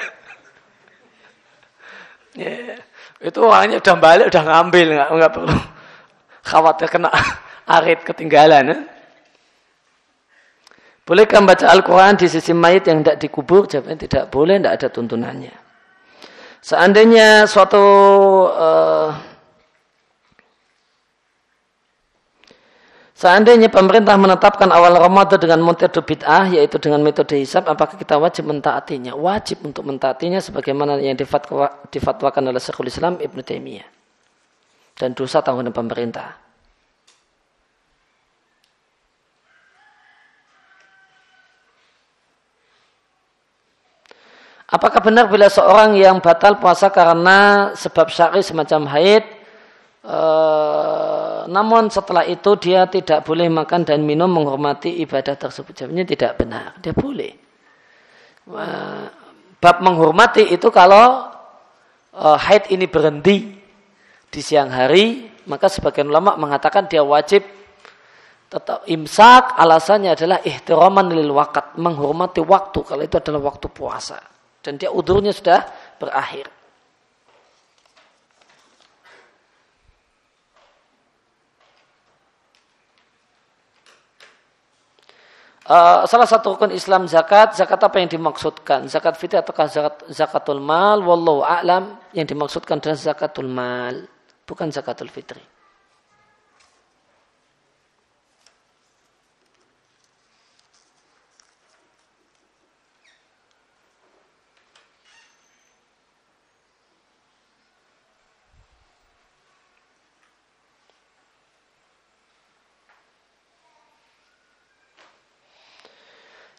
ya, itu orangnya udah balik, udah ngambil, nggak nggak perlu khawatir kena arit ketinggalan. Ya. Bolehkah membaca Al-Quran di sisi mayit yang tidak dikubur? Jawabnya tidak boleh, tidak ada tuntunannya. Seandainya suatu uh, Seandainya pemerintah menetapkan awal Ramadan dengan metode bid'ah, yaitu dengan metode hisab, apakah kita wajib mentaatinya? Wajib untuk mentaatinya sebagaimana yang difatwa, difatwakan oleh Syekhul Islam Ibnu Taimiyah. Dan dosa tahunan pemerintah. Apakah benar bila seorang yang batal puasa karena sebab syar'i semacam haid, Uh, namun setelah itu dia tidak boleh makan dan minum menghormati ibadah tersebut? Jawabnya tidak benar. Dia boleh. Uh, bab menghormati itu kalau uh, haid ini berhenti di siang hari, maka sebagian ulama mengatakan dia wajib tetap imsak. Alasannya adalah ihtiraman lil waqt, menghormati waktu kalau itu adalah waktu puasa dan dia udhurnya sudah berakhir. Uh, salah satu rukun Islam zakat, zakat apa yang dimaksudkan? Zakat fitrah ataukah zakat, zakatul mal? Wallahu a'lam, yang dimaksudkan adalah zakatul mal, bukan zakatul fitri.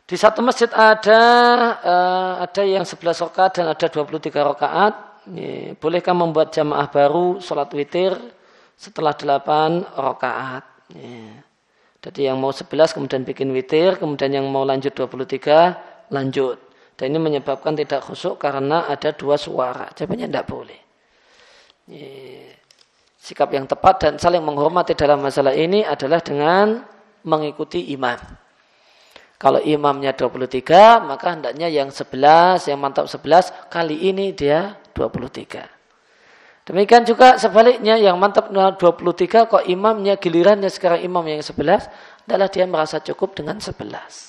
Di satu masjid ada uh, ada yang sebelas rakaat dan ada dua puluh tiga rakaat. Ya, bolehkah membuat jamaah baru sholat witir setelah delapan rakaat? Ya. Jadi yang mau sebelas kemudian bikin witir, kemudian yang mau lanjut dua puluh tiga lanjut. Dan ini menyebabkan tidak khusyuk karena ada dua suara. Jawabannya tidak boleh. Ya. Sikap yang tepat dan saling menghormati dalam masalah ini adalah dengan mengikuti imam. Kalau imamnya dua puluh tiga, maka hendaknya yang sebelas, yang mantap sebelas, kali ini dia dua puluh tiga. Demikian juga sebaliknya, yang mantap dua puluh tiga, kok imamnya gilirannya sekarang imam yang sebelas, adalah dia merasa cukup dengan sebelas.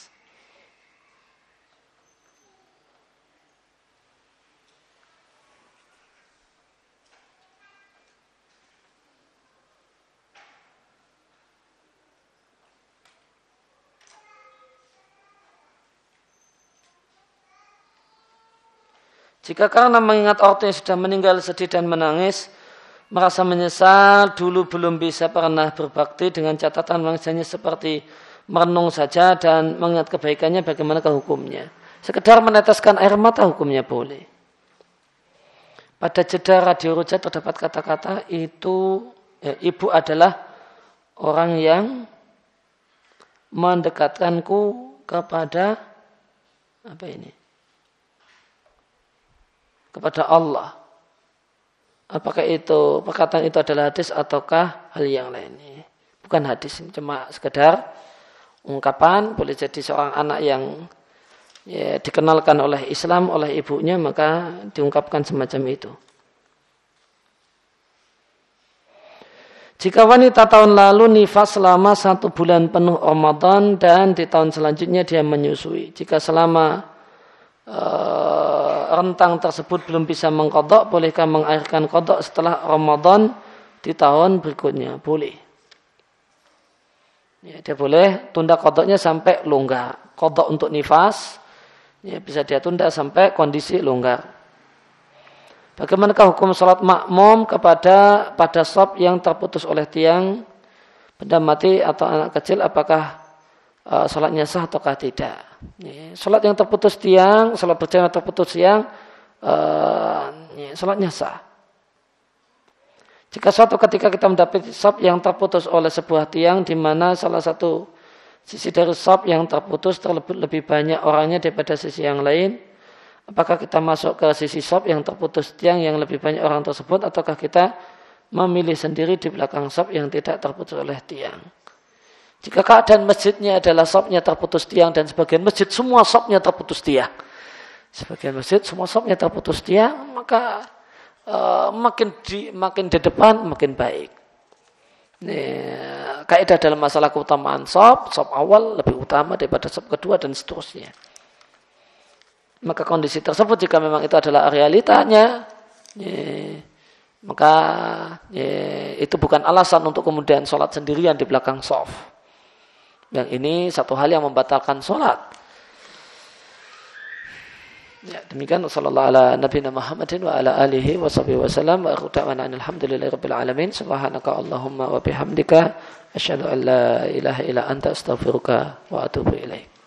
Jika karena mengingat orang yang sudah meninggal sedih dan menangis, merasa menyesal, dulu belum bisa pernah berbakti dengan catatan bangsanya seperti merenung saja dan mengingat kebaikannya, bagaimana hukumnya? Sekedar meneteskan air mata hukumnya boleh. Pada jeda radio Roja terdapat kata-kata itu, ya, ibu adalah orang yang mendekatkanku kepada apa ini? Kepada Allah. Apakah itu perkataan itu adalah hadis ataukah hal yang lain? Bukan hadis, cuma sekedar ungkapan. Boleh jadi seorang anak yang ya, dikenalkan oleh Islam oleh ibunya, maka diungkapkan semacam itu. Jika wanita tahun lalu nifas selama satu bulan penuh Ramadan dan di tahun selanjutnya dia menyusui, jika selama uh, rentang tersebut belum bisa mengqadha, bolehkah mengakhirkan qadha setelah Ramadan di tahun berikutnya? Boleh. Ya, dia boleh tunda qadhanya sampai longgar. Qadha untuk nifas ya, bisa dia tunda sampai kondisi longgar. Bagaimanakah hukum salat makmum kepada pada shaf yang terputus oleh tiang, benda mati atau anak kecil? Apakah Uh, salatnya sah ataukah tidak? Ya, salat yang terputus tiang, salat berjamaah terputus tiang, uh, ya, salatnya sah. Jika suatu ketika kita mendapati shaf yang terputus oleh sebuah tiang, di mana salah satu sisi dari shaf yang terputus terlebih lebih banyak orangnya daripada sisi yang lain, apakah kita masuk ke sisi shaf yang terputus tiang yang lebih banyak orang tersebut, ataukah kita memilih sendiri di belakang shaf yang tidak terputus oleh tiang? Jika keadaan masjidnya adalah shafnya terputus tiang dan sebagian masjid semua shafnya terputus tiang, sebagian masjid semua shafnya terputus tiang, maka uh, makin di makin di depan makin baik. Ini kaidah dalam masalah keutamaan shaf, shaf awal lebih utama daripada shaf kedua dan seterusnya. Maka kondisi tersebut jika memang itu adalah realitanya, ya, maka ya, itu bukan alasan untuk kemudian sholat sendirian di belakang shaf. Yang ini satu hal yang membatalkan sholat. Ya, demikian sallallahu ala nabiyina Muhammadin wa ala alihi wa sahbihi wasallam wa akhudawana alhamdulillahi rabbil alamin. Subhanaka Allahumma wa bihamdika asyhadu an la ilaha illa anta astaghfiruka wa atubu ilaik.